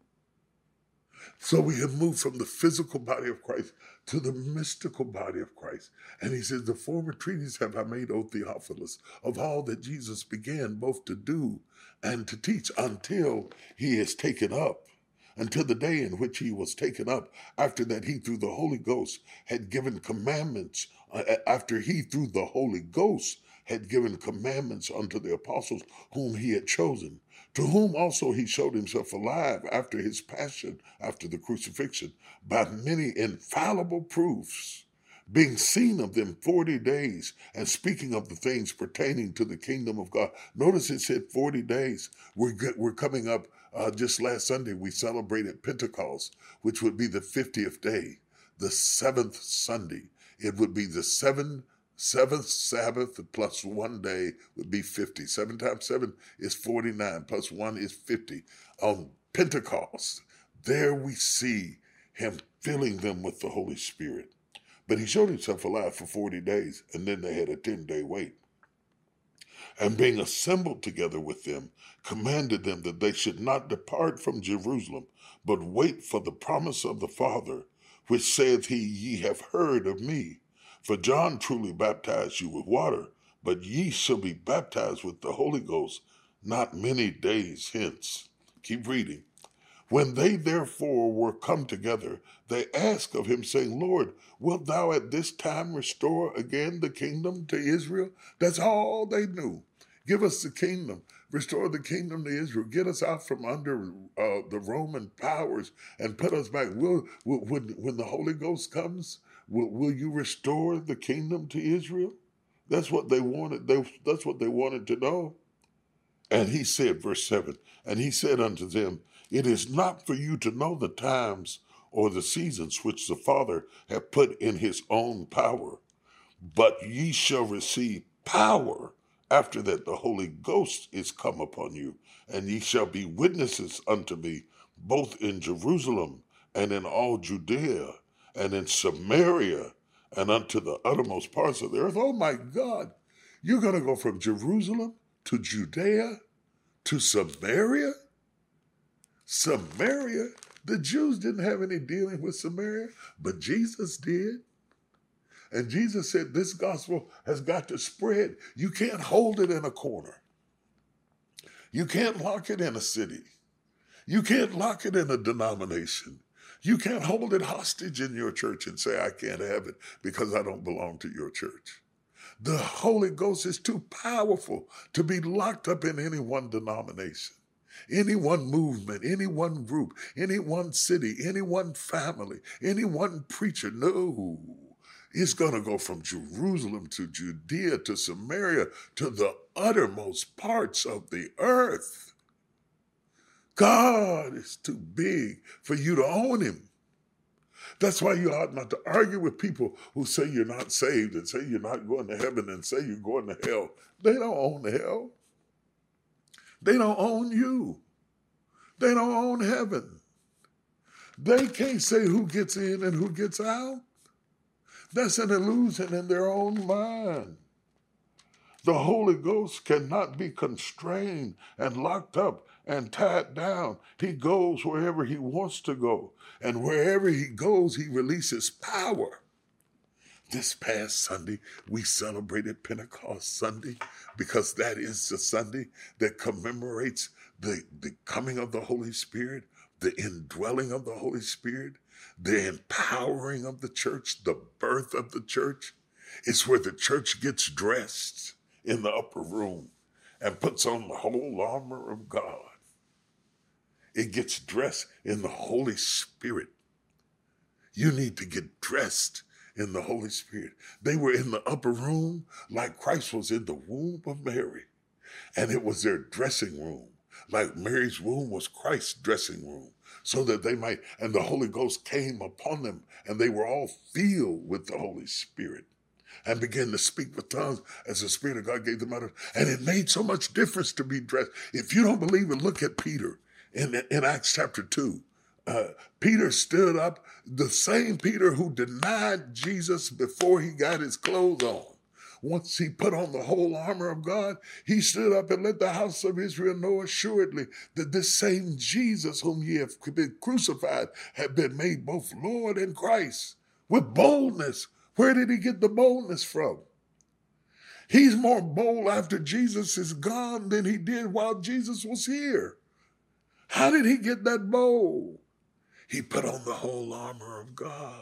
So we have moved from the physical body of Christ to the mystical body of Christ. And he says, the former treatise have I made, O Theophilus, of all that Jesus began both to do and to teach, until he is taken up, until the day in which he was taken up. After that, he through the Holy Ghost had given commandments, uh, after he through the Holy Ghost had given commandments unto the apostles whom he had chosen, to whom also he showed himself alive after his passion, after the crucifixion, by many infallible proofs, being seen of them forty days, and speaking of the things pertaining to the kingdom of God. Notice it said forty days. We're, we're coming up, uh, just last Sunday, we celebrated Pentecost, which would be the fiftieth day, the seventh Sunday. It would be the seven Seventh Sabbath plus one day would be fifty. Seven times seven is forty-nine, plus one is fifty. On Pentecost, there we see him filling them with the Holy Spirit. But he showed himself alive for forty days, and then they had a ten-day wait. And being assembled together with them, commanded them that they should not depart from Jerusalem, but wait for the promise of the Father, which saith he, ye have heard of me. For John truly baptized you with water, but ye shall be baptized with the Holy Ghost not many days hence. Keep reading. When they therefore were come together, they asked of him, saying, Lord, wilt thou at this time restore again the kingdom to Israel? That's all they knew. Give us the kingdom. Restore the kingdom to Israel. Get us out from under uh, the Roman powers and put us back. Will, will, when, when the Holy Ghost comes, will, will you restore the kingdom to Israel? That's what they wanted. They, that's what they wanted to know. And he said, verse seven, and he said unto them, it is not for you to know the times or the seasons which the Father hath put in his own power, but ye shall receive power after that the Holy Ghost is come upon you, and ye shall be witnesses unto me, both in Jerusalem and in all Judea and in Samaria and unto the uttermost parts of the earth. Oh my God, you're going to go from Jerusalem to Judea to Samaria? Samaria? The Jews didn't have any dealing with Samaria, but Jesus did. And Jesus said, this gospel has got to spread. You can't hold it in a corner. You can't lock it in a city. You can't lock it in a denomination. You can't hold it hostage in your church and say, I can't have it because I don't belong to your church. The Holy Ghost is too powerful to be locked up in any one denomination, any one movement, any one group, any one city, any one family, any one preacher. No. It's going to go from Jerusalem to Judea to Samaria to the uttermost parts of the earth. God is too big for you to own him. That's why you ought not to argue with people who say you're not saved and say you're not going to heaven and say you're going to hell. They don't own hell. They don't own you. They don't own heaven. They can't say who gets in and who gets out. That's an illusion in their own mind. The Holy Ghost cannot be constrained and locked up and tied down. He goes wherever he wants to go. And wherever he goes, he releases power. This past Sunday, we celebrated Pentecost Sunday because that is the Sunday that commemorates the, the coming of the Holy Spirit, the indwelling of the Holy Spirit, the empowering of the church, the birth of the church. It's where the church gets dressed in the upper room and puts on the whole armor of God. It gets dressed in the Holy Spirit. You need to get dressed in the Holy Spirit. They were in the upper room like Christ was in the womb of Mary. And it was their dressing room. Like Mary's womb was Christ's dressing room. So that they might, and the Holy Ghost came upon them, and they were all filled with the Holy Spirit and began to speak with tongues as the Spirit of God gave them utterance. And it made so much difference to be dressed. If you don't believe it, look at Peter in, in Acts chapter two. Uh, Peter stood up, the same Peter who denied Jesus before he got his clothes on. Once he put on the whole armor of God, he stood up and let the house of Israel know assuredly that this same Jesus whom ye have been crucified had been made both Lord and Christ with boldness. Where did he get the boldness from? He's more bold after Jesus is gone than he did while Jesus was here. How did he get that bold? He put on the whole armor of God.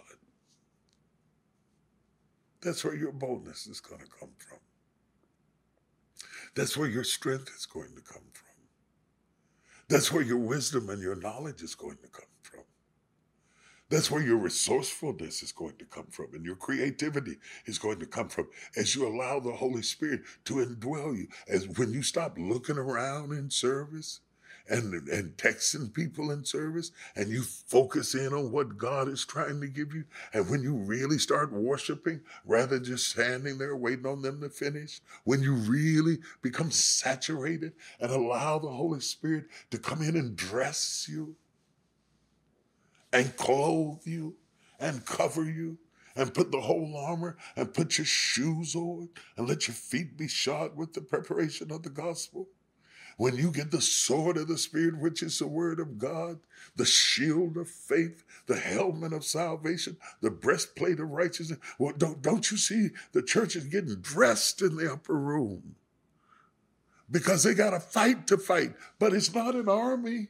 That's where your boldness is going to come from. That's where your strength is going to come from. That's where your wisdom and your knowledge is going to come from. That's where your resourcefulness is going to come from, and your creativity is going to come from as you allow the Holy Spirit to indwell you. As when you stop looking around in service and, and texting people in service, and you focus in on what God is trying to give you, and when you really start worshiping rather than just standing there waiting on them to finish, when you really become saturated and allow the Holy Spirit to come in and dress you and clothe you and cover you and put the whole armor and put your shoes on and let your feet be shod with the preparation of the gospel, When you get the sword of the Spirit, which is the word of God, the shield of faith, the helmet of salvation, the breastplate of righteousness. Well, don't, don't you see the church is getting dressed in the upper room because they got a fight to fight, but it's not an army.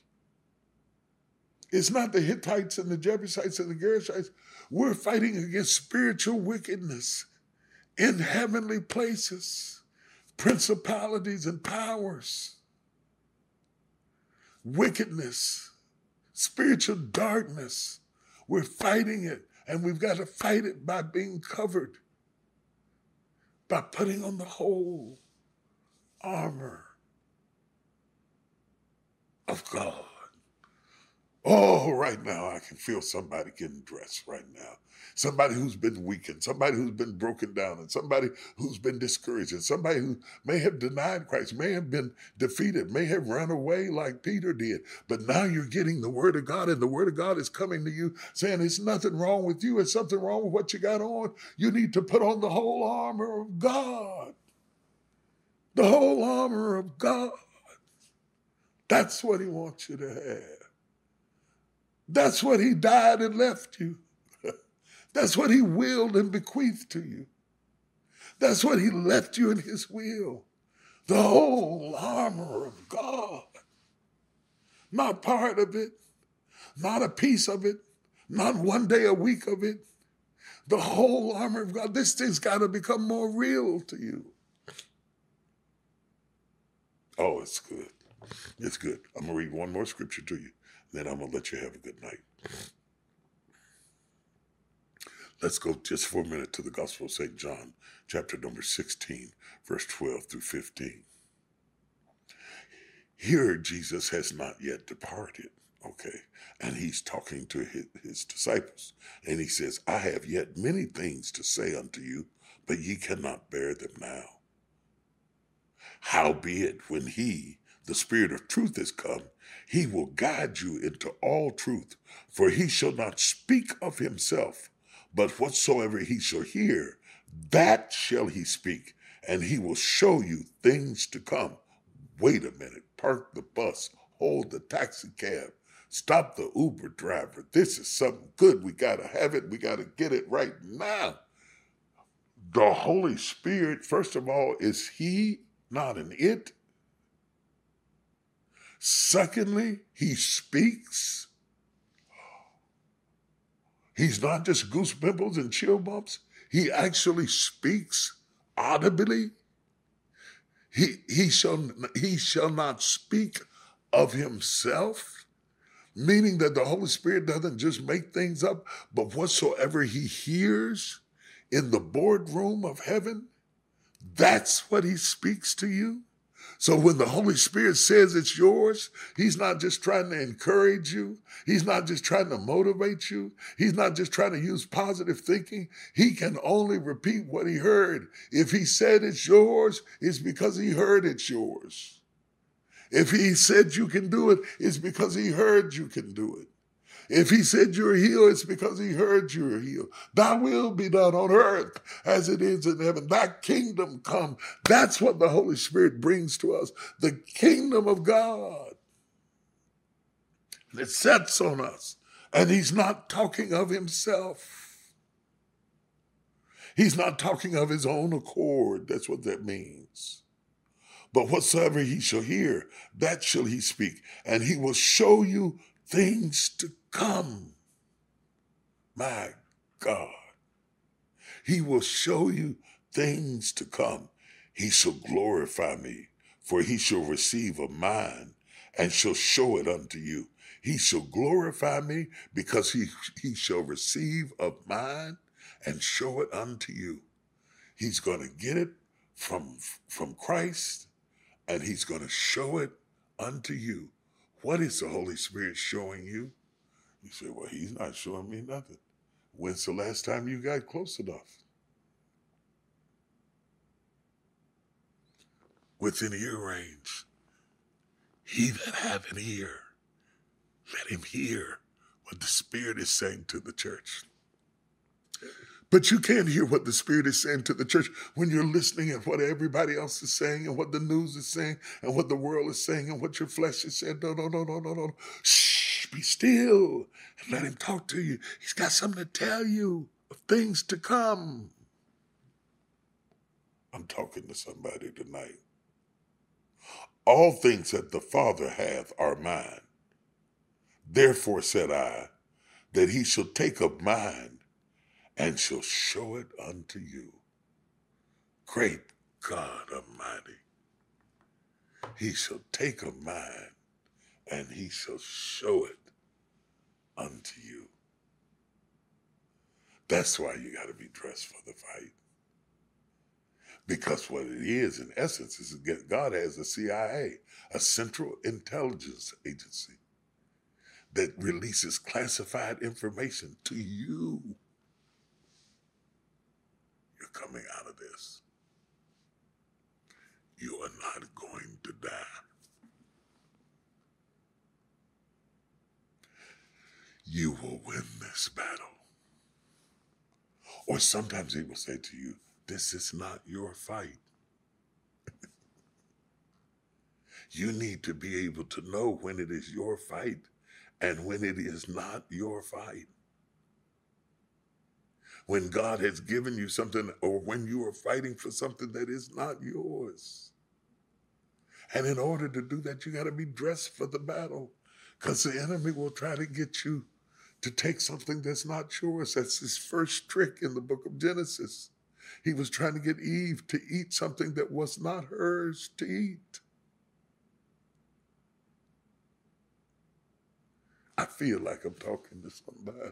It's not the Hittites and the Jebusites and the Gerishites. We're fighting against spiritual wickedness in heavenly places, principalities and powers, wickedness, spiritual darkness. We're fighting it, and we've got to fight it by being covered, by putting on the whole armor of God. Oh, right now I can feel somebody getting dressed right now. Somebody who's been weakened, somebody who's been broken down, and somebody who's been discouraged, and somebody who may have denied Christ, may have been defeated, may have run away like Peter did. But now you're getting the word of God, and the word of God is coming to you saying it's nothing wrong with you. It's something wrong with what you got on. You need to put on the whole armor of God. The whole armor of God. That's what he wants you to have. That's what he died and left you. That's what he willed and bequeathed to you. That's what he left you in his will. The whole armor of God. Not part of it, not a piece of it, not one day a week of it. The whole armor of God. This thing's got to become more real to you. Oh, it's good. It's good. I'm going to read one more scripture to you. Then I'm going to let you have a good night. Let's go just for a minute to the Gospel of Saint John, chapter number sixteen, verse twelve through fifteen. Here, Jesus has not yet departed, okay? And he's talking to his, his disciples. And he says, I have yet many things to say unto you, but ye cannot bear them now. Howbeit, when he, the Spirit of truth, is come, he will guide you into all truth, for he shall not speak of himself, but whatsoever he shall hear, that shall he speak, and he will show you things to come. Wait a minute, park the bus, hold the taxi cab, stop the Uber driver. This is something good. We got to have it. We got to get it right now. The Holy Spirit, first of all, is he, not an it. Secondly, he speaks. He's not just goose pimples and chill bumps. He actually speaks audibly. He, he, shall, he shall not speak of himself, meaning that the Holy Spirit doesn't just make things up, but whatsoever he hears in the boardroom of heaven, that's what he speaks to you. So when the Holy Spirit says it's yours, he's not just trying to encourage you. He's not just trying to motivate you. He's not just trying to use positive thinking. He can only repeat what he heard. If he said it's yours, it's because he heard it's yours. If he said you can do it, it's because he heard you can do it. If he said you're healed, it's because he heard you're healed. Thy will be done on earth as it is in heaven. Thy kingdom come. That's what the Holy Spirit brings to us. The kingdom of God. And it sets on us. And he's not talking of himself. He's not talking of his own accord. That's what that means. But whatsoever he shall hear, that shall he speak. And he will show you things to come. My God. He will show you things to come. He shall glorify me, for he shall receive of mine and shall show it unto you. He shall glorify me because he, he shall receive of mine and show it unto you. He's going to get it from, from Christ, and he's going to show it unto you. What is the Holy Spirit showing you? You say, well, he's not showing me nothing. When's the last time you got close enough? Within ear range. He that hath an ear, let him hear what the Spirit is saying to the church. But you can't hear what the Spirit is saying to the church when you're listening at what everybody else is saying and what the news is saying and what the world is saying and what your flesh is saying. No, no, no, no, no, no. Shh, be still and let him talk to you. He's got something to tell you of things to come. I'm talking to somebody tonight. All things that the Father hath are mine. Therefore said I, that he shall take of mine and shall show it unto you. Great God Almighty. He shall take of mine and he shall show it unto you. That's why you got to be dressed for the fight. Because what it is, in essence, is God has a C I A, a Central Intelligence Agency, that releases classified information to you. You're coming out of this. You are not going to die. You will win this battle. Or sometimes he will say to you, this is not your fight. You need to be able to know when it is your fight and when it is not your fight. When God has given you something or when you are fighting for something that is not yours. And in order to do that, you got to be dressed for the battle, because the enemy will try to get you to take something that's not yours. That's his first trick in the book of Genesis. He was trying to get Eve to eat something that was not hers to eat. I feel like I'm talking to somebody.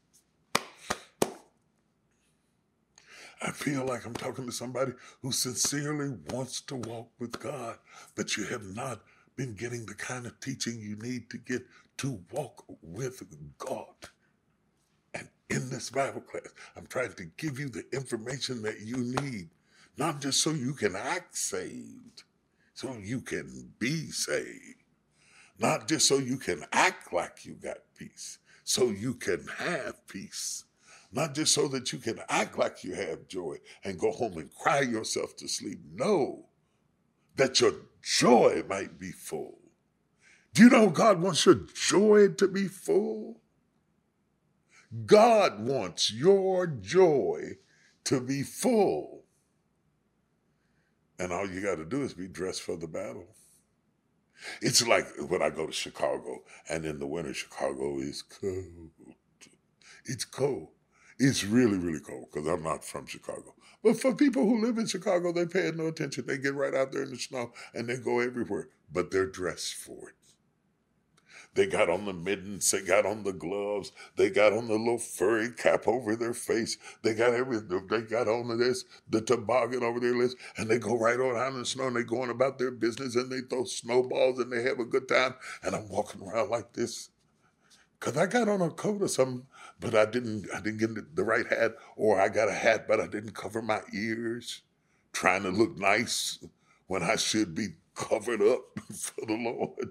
I feel like I'm talking to somebody who sincerely wants to walk with God, but you have not been getting the kind of teaching you need to get to walk with God. And in this Bible class, I'm trying to give you the information that you need, not just so you can act saved, so you can be saved. Not just so you can act like you got peace, so you can have peace. Not just so that you can act like you have joy and go home and cry yourself to sleep. No, that your joy might be full. Do you know God wants your joy to be full? God wants your joy to be full. And all you got to do is be dressed for the battle. It's like when I go to Chicago, and in the winter, Chicago is cold. It's cold. It's really, really cold, because I'm not from Chicago. But for people who live in Chicago, they pay no attention. They get right out there in the snow, and they go everywhere. But they're dressed for it. They got on the mittens, they got on the gloves, they got on the little furry cap over their face, they got everything, they got on this, the toboggan over their lips, and they go right on out in the snow, and they go on about their business, and they throw snowballs, and they have a good time, and I'm walking around like this. Because I got on a coat or something, but I didn't, I didn't get the right hat, or I got a hat, but I didn't cover my ears, trying to look nice when I should be covered up for the Lord.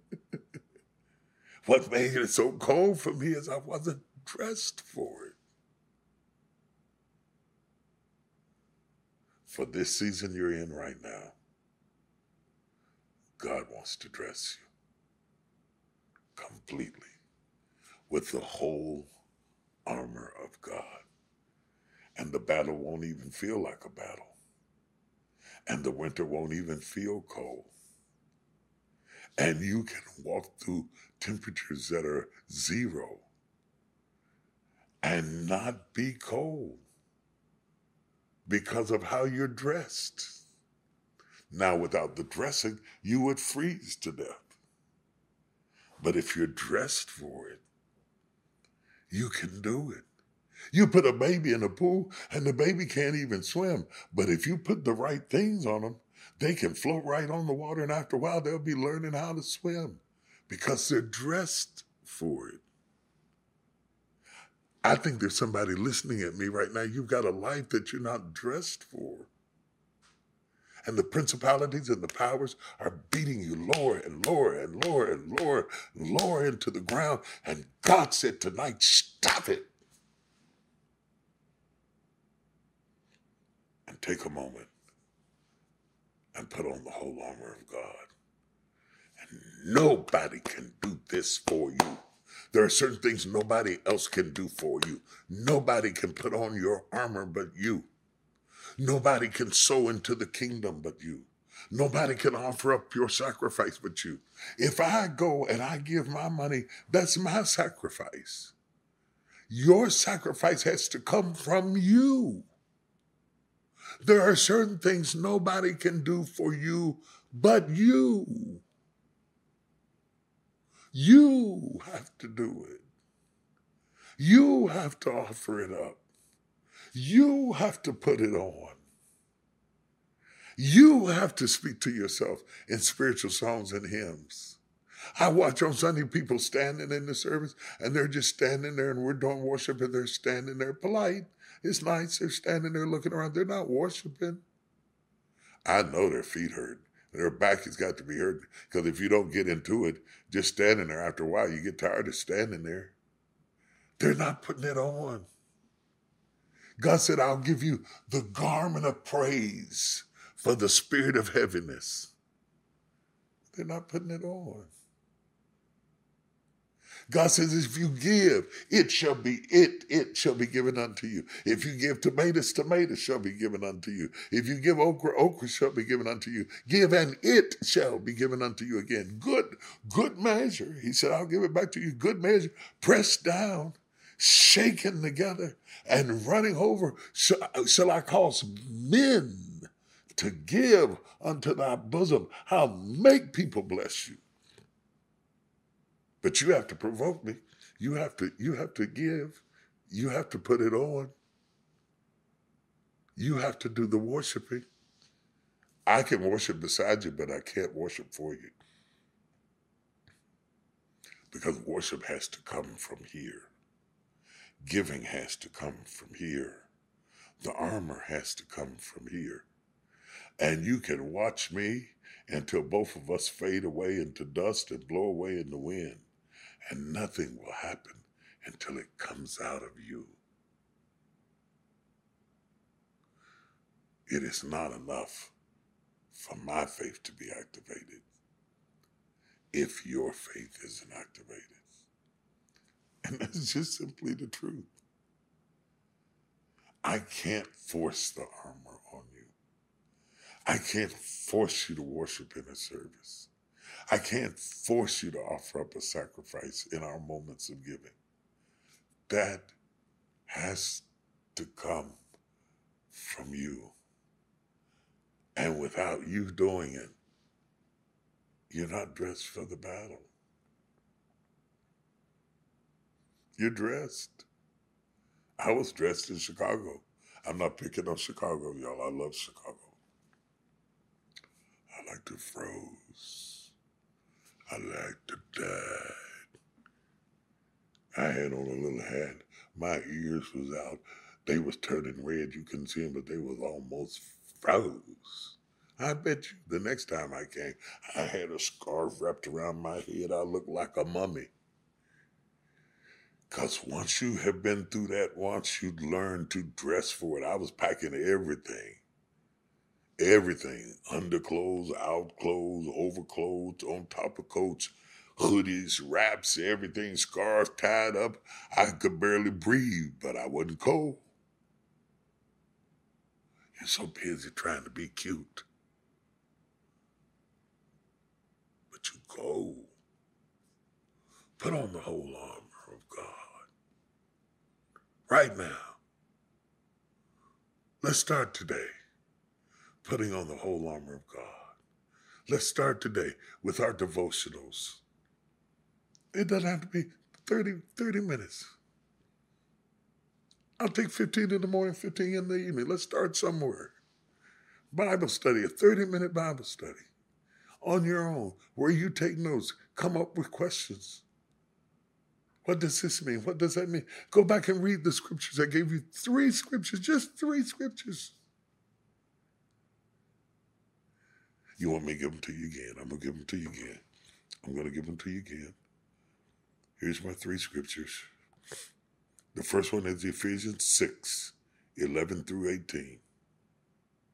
What made it so cold for me is I wasn't dressed for it. For this season you're in right now, God wants to dress you completely with the whole armor of God. And the battle won't even feel like a battle. And the winter won't even feel cold. And you can walk through temperatures that are zero and not be cold because of how you're dressed. Now, without the dressing, you would freeze to death. But if you're dressed for it, you can do it. You put a baby in a pool and the baby can't even swim. But if you put the right things on them, they can float right on the water, and after a while, they'll be learning how to swim because they're dressed for it. I think there's somebody listening at me right now. You've got a life that you're not dressed for. And the principalities and the powers are beating you lower and lower and lower and lower and lower into the ground. And God said tonight, stop it. take a moment and put on the whole armor of God. And nobody can do this for you. There are certain things nobody else can do for you. Nobody can put on your armor but you. Nobody can sow into the kingdom but you. Nobody can offer up your sacrifice but you. If I go and I give my money, that's my sacrifice. Your sacrifice has to come from you. There are certain things nobody can do for you but you. You have to do it. You have to offer it up. You have to put it on. You have to speak to yourself in spiritual songs and hymns. I watch on Sunday people standing in the service, and they're just standing there, and we're doing worship, and they're standing there polite. It's nice. They're standing there looking around. They're not worshiping. I know their feet hurt. Their back has got to be hurt, because if you don't get into it, just standing there, after a while, you get tired of standing there. They're not putting it on. God said, I'll give you the garment of praise for the spirit of heaviness. They're not putting it on. God says, if you give, it shall be, it, it shall be given unto you. If you give tomatoes, tomatoes shall be given unto you. If you give okra, okra shall be given unto you. Give and it shall be given unto you again. Good, good measure. He said, I'll give it back to you. Good measure, pressed down, shaken together, and running over, shall, shall I cause men to give unto thy bosom. I'll make people bless you. But you have to provoke me. You have to, you have to give. You have to put it on. You have to do the worshiping. I can worship beside you, but I can't worship for you. Because worship has to come from here. Giving has to come from here. The armor has to come from here. And you can watch me until both of us fade away into dust and blow away in the wind. And nothing will happen until it comes out of you. It is not enough for my faith to be activated if your faith isn't activated. And that's just simply the truth. I can't force the armor on you. I can't force you to worship in a service. I can't force you to offer up a sacrifice in our moments of giving. That has to come from you. And without you doing it, you're not dressed for the battle. You're dressed. I was dressed in Chicago. I'm not picking on Chicago, y'all. I love Chicago. I like to froze. I like to die. I had on a little hat. My ears was out. They was turning red. You couldn't see them, but they was almost froze. I bet you the next time I came, I had a scarf wrapped around my head. I looked like a mummy. Because once you have been through that, once you learn to dress for it, I was packing everything. Everything, underclothes, outclothes, overclothes, on top of coats, hoodies, wraps, everything, scarves tied up. I could barely breathe, but I wasn't cold. You're so busy trying to be cute. But you cold. Put on the whole armor of God. Right now. Let's start today. Putting on the whole armor of God. Let's start today with our devotionals. It doesn't have to be thirty, thirty minutes. I'll take fifteen in the morning, fifteen in the evening. Let's start somewhere. Bible study, a thirty-minute Bible study on your own, where you take notes, come up with questions. What does this mean? What does that mean? Go back and read the scriptures. I gave you three scriptures, just three scriptures. You want me to give them to you again? I'm going to give them to you again. I'm going to give them to you again. Here's my three scriptures. The first one is Ephesians six, eleven through eighteen.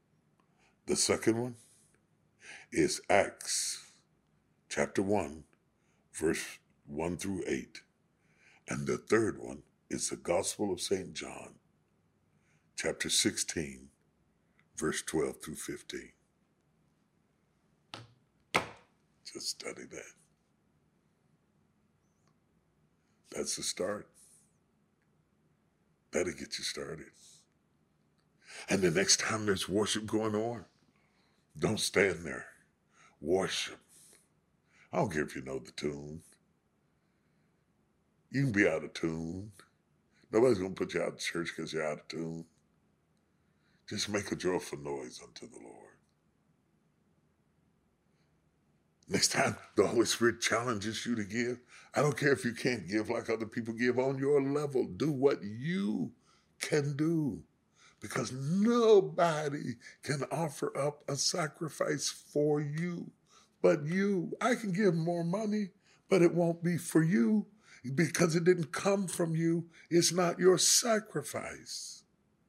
The second one is Acts chapter one, verse one through eight. And the third one is the Gospel of Saint John, chapter sixteen, verse twelve through fifteen. Just study that. That's the start. That'll get you started. And the next time there's worship going on, don't stand there. Worship. I don't care if you know the tune. You can be out of tune. Nobody's going to put you out of church because you're out of tune. Just make a joyful noise unto the Lord. Next time the Holy Spirit challenges you to give, I don't care if you can't give like other people give on your level. Do what you can do, because nobody can offer up a sacrifice for you but you. I can give more money, but it won't be for you because it didn't come from you. It's not your sacrifice.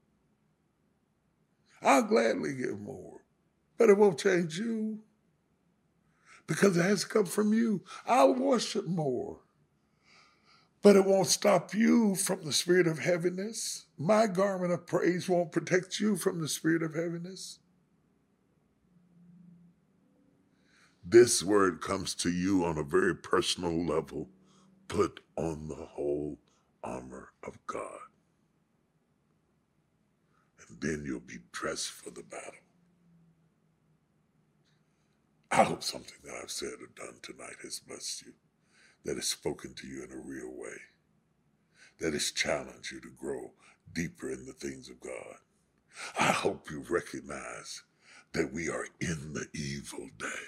I'll gladly give more, but it won't change you, because it has to come from you. I'll worship more, but it won't stop you from the spirit of heaviness. My garment of praise won't protect you from the spirit of heaviness. This word comes to you on a very personal level. Put on the whole armor of God, and then you'll be dressed for the battle. I hope something that I've said or done tonight has blessed you, that has spoken to you in a real way, that has challenged you to grow deeper in the things of God. I hope you recognize that we are in the evil day.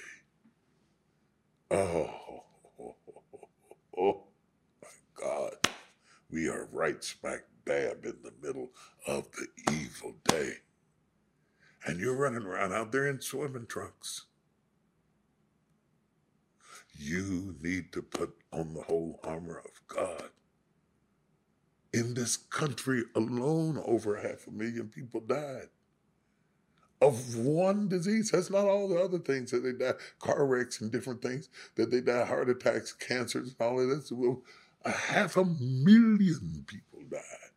Oh, oh, oh, oh, oh my God. We are right smack dab in the middle of the evil day. And you're running around out there in swimming trunks. You need to put on the whole armor of God. In this country alone, over half a million people died of one disease. That's not all the other things that they died, car wrecks and different things that they died, heart attacks, cancers, and all of this. Well, a half a million people died.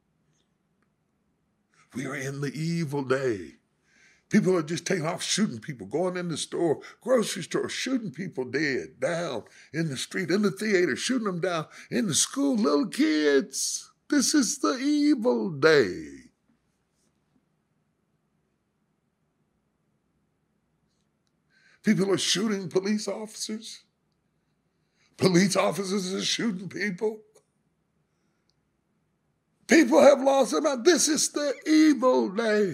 We are in the evil day. People are just taking off shooting people, going in the store, grocery store, shooting people dead, down in the street, in the theater, shooting them down, in the school, little kids. This is the evil day. People are shooting police officers. Police officers are shooting people. People have lost their mind. This is the evil day.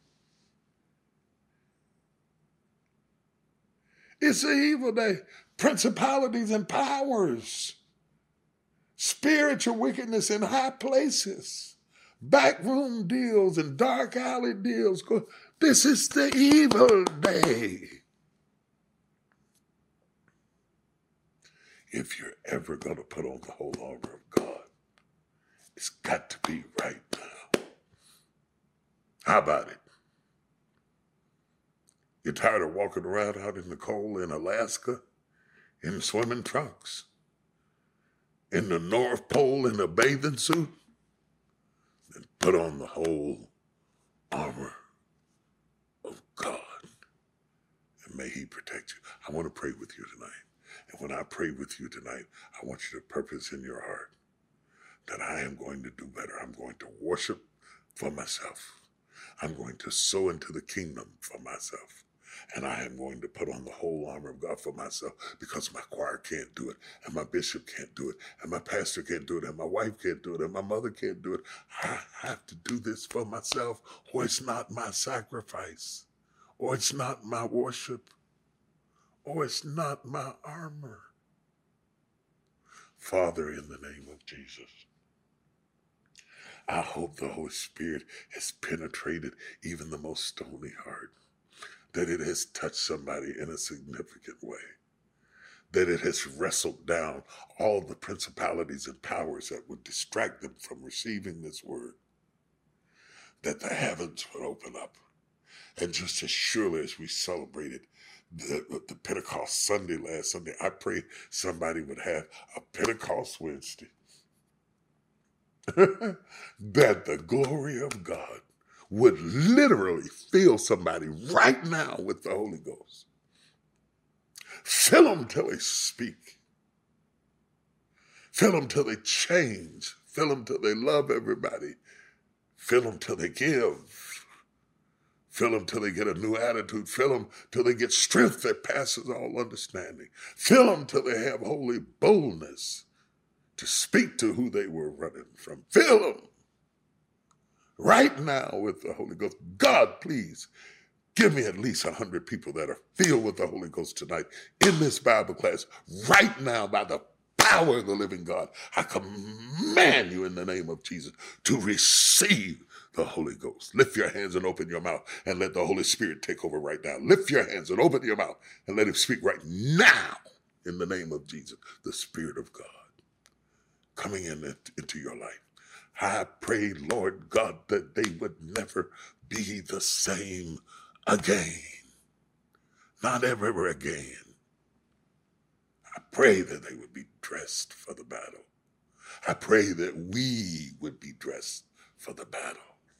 It's an evil day. Principalities and powers, spiritual wickedness in high places, backroom deals and dark alley deals. This is the evil day. If you're ever going to put on the whole armor of God, it's got to be right now. How about it? You're tired of walking around out in the cold in Alaska in swimming trunks, in the North Pole in a bathing suit? Then put on the whole armor of God, and may He protect you. I want to pray with you tonight. And when I pray with you tonight, I want you to purpose in your heart that I am going to do better. I'm going to worship for myself. I'm going to sow into the kingdom for myself. And I am going to put on the whole armor of God for myself, because my choir can't do it, and my bishop can't do it, and my pastor can't do it, and my wife can't do it, and my mother can't do it. I have to do this for myself, or it's not my sacrifice, or it's not my worship, or it's not my armor. Father, in the name of Jesus, I hope the Holy Spirit has penetrated even the most stony heart, that it has touched somebody in a significant way, that it has wrestled down all the principalities and powers that would distract them from receiving this word, that the heavens would open up, And just as surely as we celebrated the, the Pentecost Sunday last Sunday, I pray somebody would have a Pentecost Wednesday. That the glory of God would literally fill somebody right now with the Holy Ghost. Fill them till they speak. Fill them till they change. Fill them till they love everybody. Fill them till they give. Fill them till they get a new attitude. Fill them till they get strength that passes all understanding. Fill them till they have holy boldness to speak to who they were running from. Fill them right now with the Holy Ghost. God, please, give me at least one hundred people that are filled with the Holy Ghost tonight in this Bible class. Right now, by the power of the living God, I command you in the name of Jesus to receive the Holy Ghost. Lift your hands and open your mouth and let the Holy Spirit take over right now. Lift your hands and open your mouth and let him speak right now in the name of Jesus, the Spirit of God coming in into your life. I pray, Lord God, that they would never be the same again. Not ever again. I pray that they would be dressed for the battle. I pray that we would be dressed for the battle.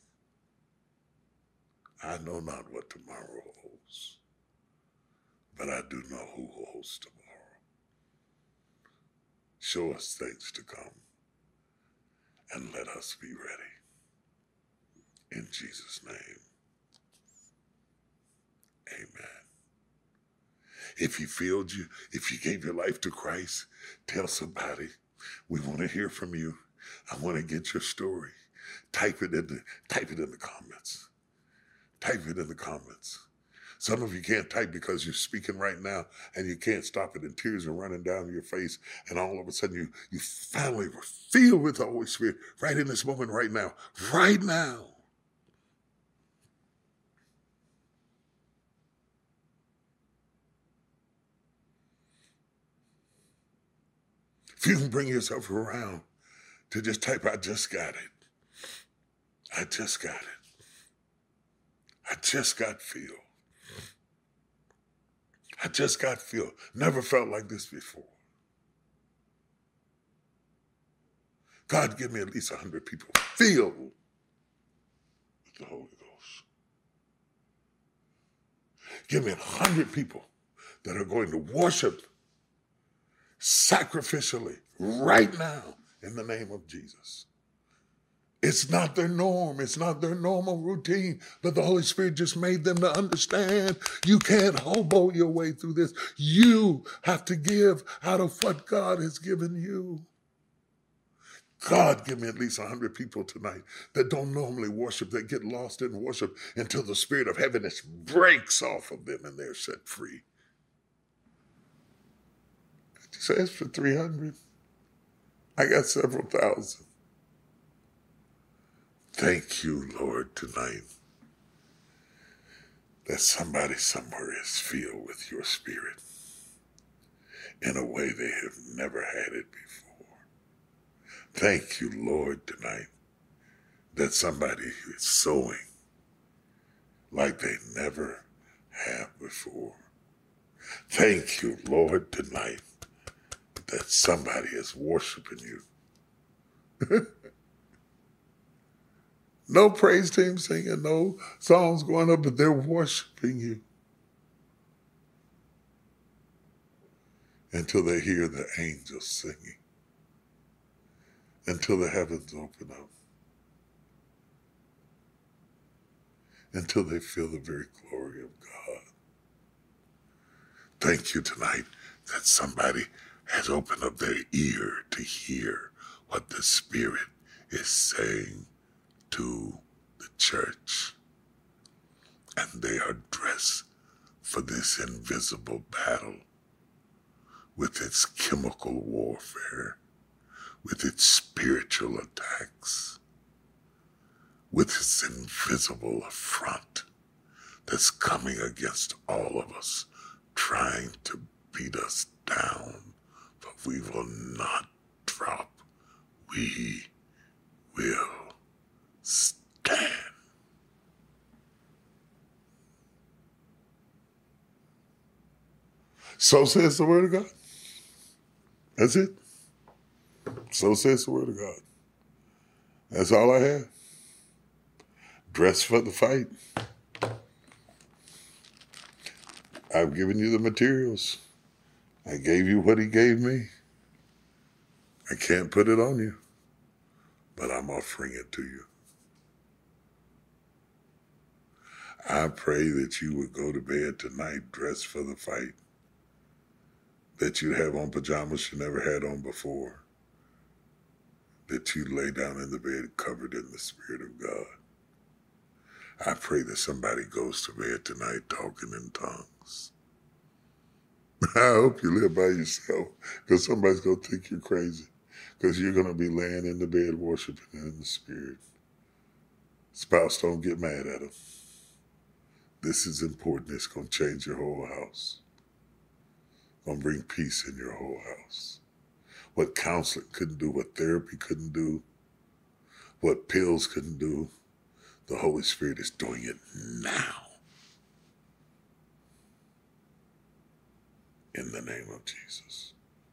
I know not what tomorrow holds, but I do know who holds tomorrow. Show us things to come and let us be ready. In Jesus' name, amen. If he filled you, if you gave your life to Christ, tell somebody. We want to hear from you. I want to get your story. Type it in the, type it in the comments. Type it in the comments. Some of you can't type because you're speaking right now and you can't stop it and tears are running down your face and all of a sudden you, you finally were filled with the Holy Spirit right in this moment right now. Right now. If you can bring yourself around to just type, I just got it. I just got it. I just got filled. I just got filled. Never felt like this before. God, give me at least one hundred people filled with the Holy Ghost. Give me one hundred people that are going to worship sacrificially right now in the name of Jesus. It's not their norm. It's not their normal routine, but the Holy Spirit just made them to understand you can't hobo your way through this. You have to give out of what God has given you. God, give me at least one hundred people tonight that don't normally worship, that get lost in worship until the spirit of heaviness breaks off of them and they're set free. It says for three hundred. I got several thousand. Thank you, Lord, tonight that somebody somewhere is filled with your spirit in a way they have never had it before. Thank you, Lord, tonight that somebody is sowing like they never have before. Thank you, Lord, tonight that somebody is worshiping you. No praise team singing, no songs going up, but they're worshiping you until they hear the angels singing, until the heavens open up, until they feel the very glory of God. Thank you tonight that somebody has opened up their ear to hear what the Spirit is saying to the church, and they are dressed for this invisible battle with its chemical warfare, with its spiritual attacks, with its invisible affront that's coming against all of us, trying to beat us down, but we will not drop. We will stand. So says the word of God. That's it. So says the word of God. That's all I have. Dress for the fight. I've given you the materials. I gave you what he gave me. I can't put it on you, but I'm offering it to you. I pray that you would go to bed tonight dressed for the fight, that you have on pajamas you never had on before, that you lay down in the bed covered in the Spirit of God. I pray that somebody goes to bed tonight talking in tongues. I hope you live by yourself, because somebody's going to think you're crazy, because you're going to be laying in the bed worshiping in the Spirit. Spouse, don't get mad at them. This is important. It's going to change your whole house. Going to bring peace in your whole house. What counseling couldn't do, what therapy couldn't do, what pills couldn't do, the Holy Spirit is doing it now. In the name of Jesus.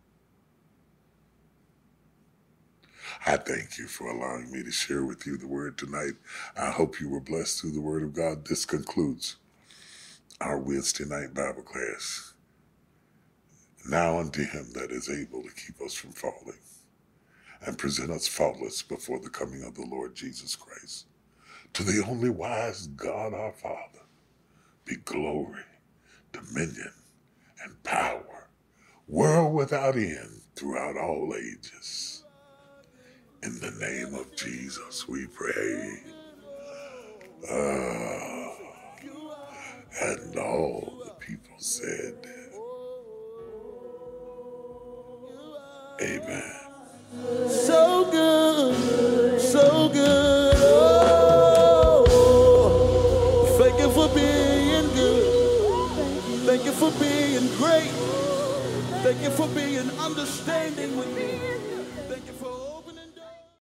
I thank you for allowing me to share with you the word tonight. I hope you were blessed through the word of God. This concludes our Wednesday night Bible class. Now unto him that is able to keep us from falling and present us faultless before the coming of the Lord Jesus Christ. To the only wise God our Father be glory, dominion, and power, world without end, throughout all ages. In the name of Jesus we pray. Uh, and all the people said, amen.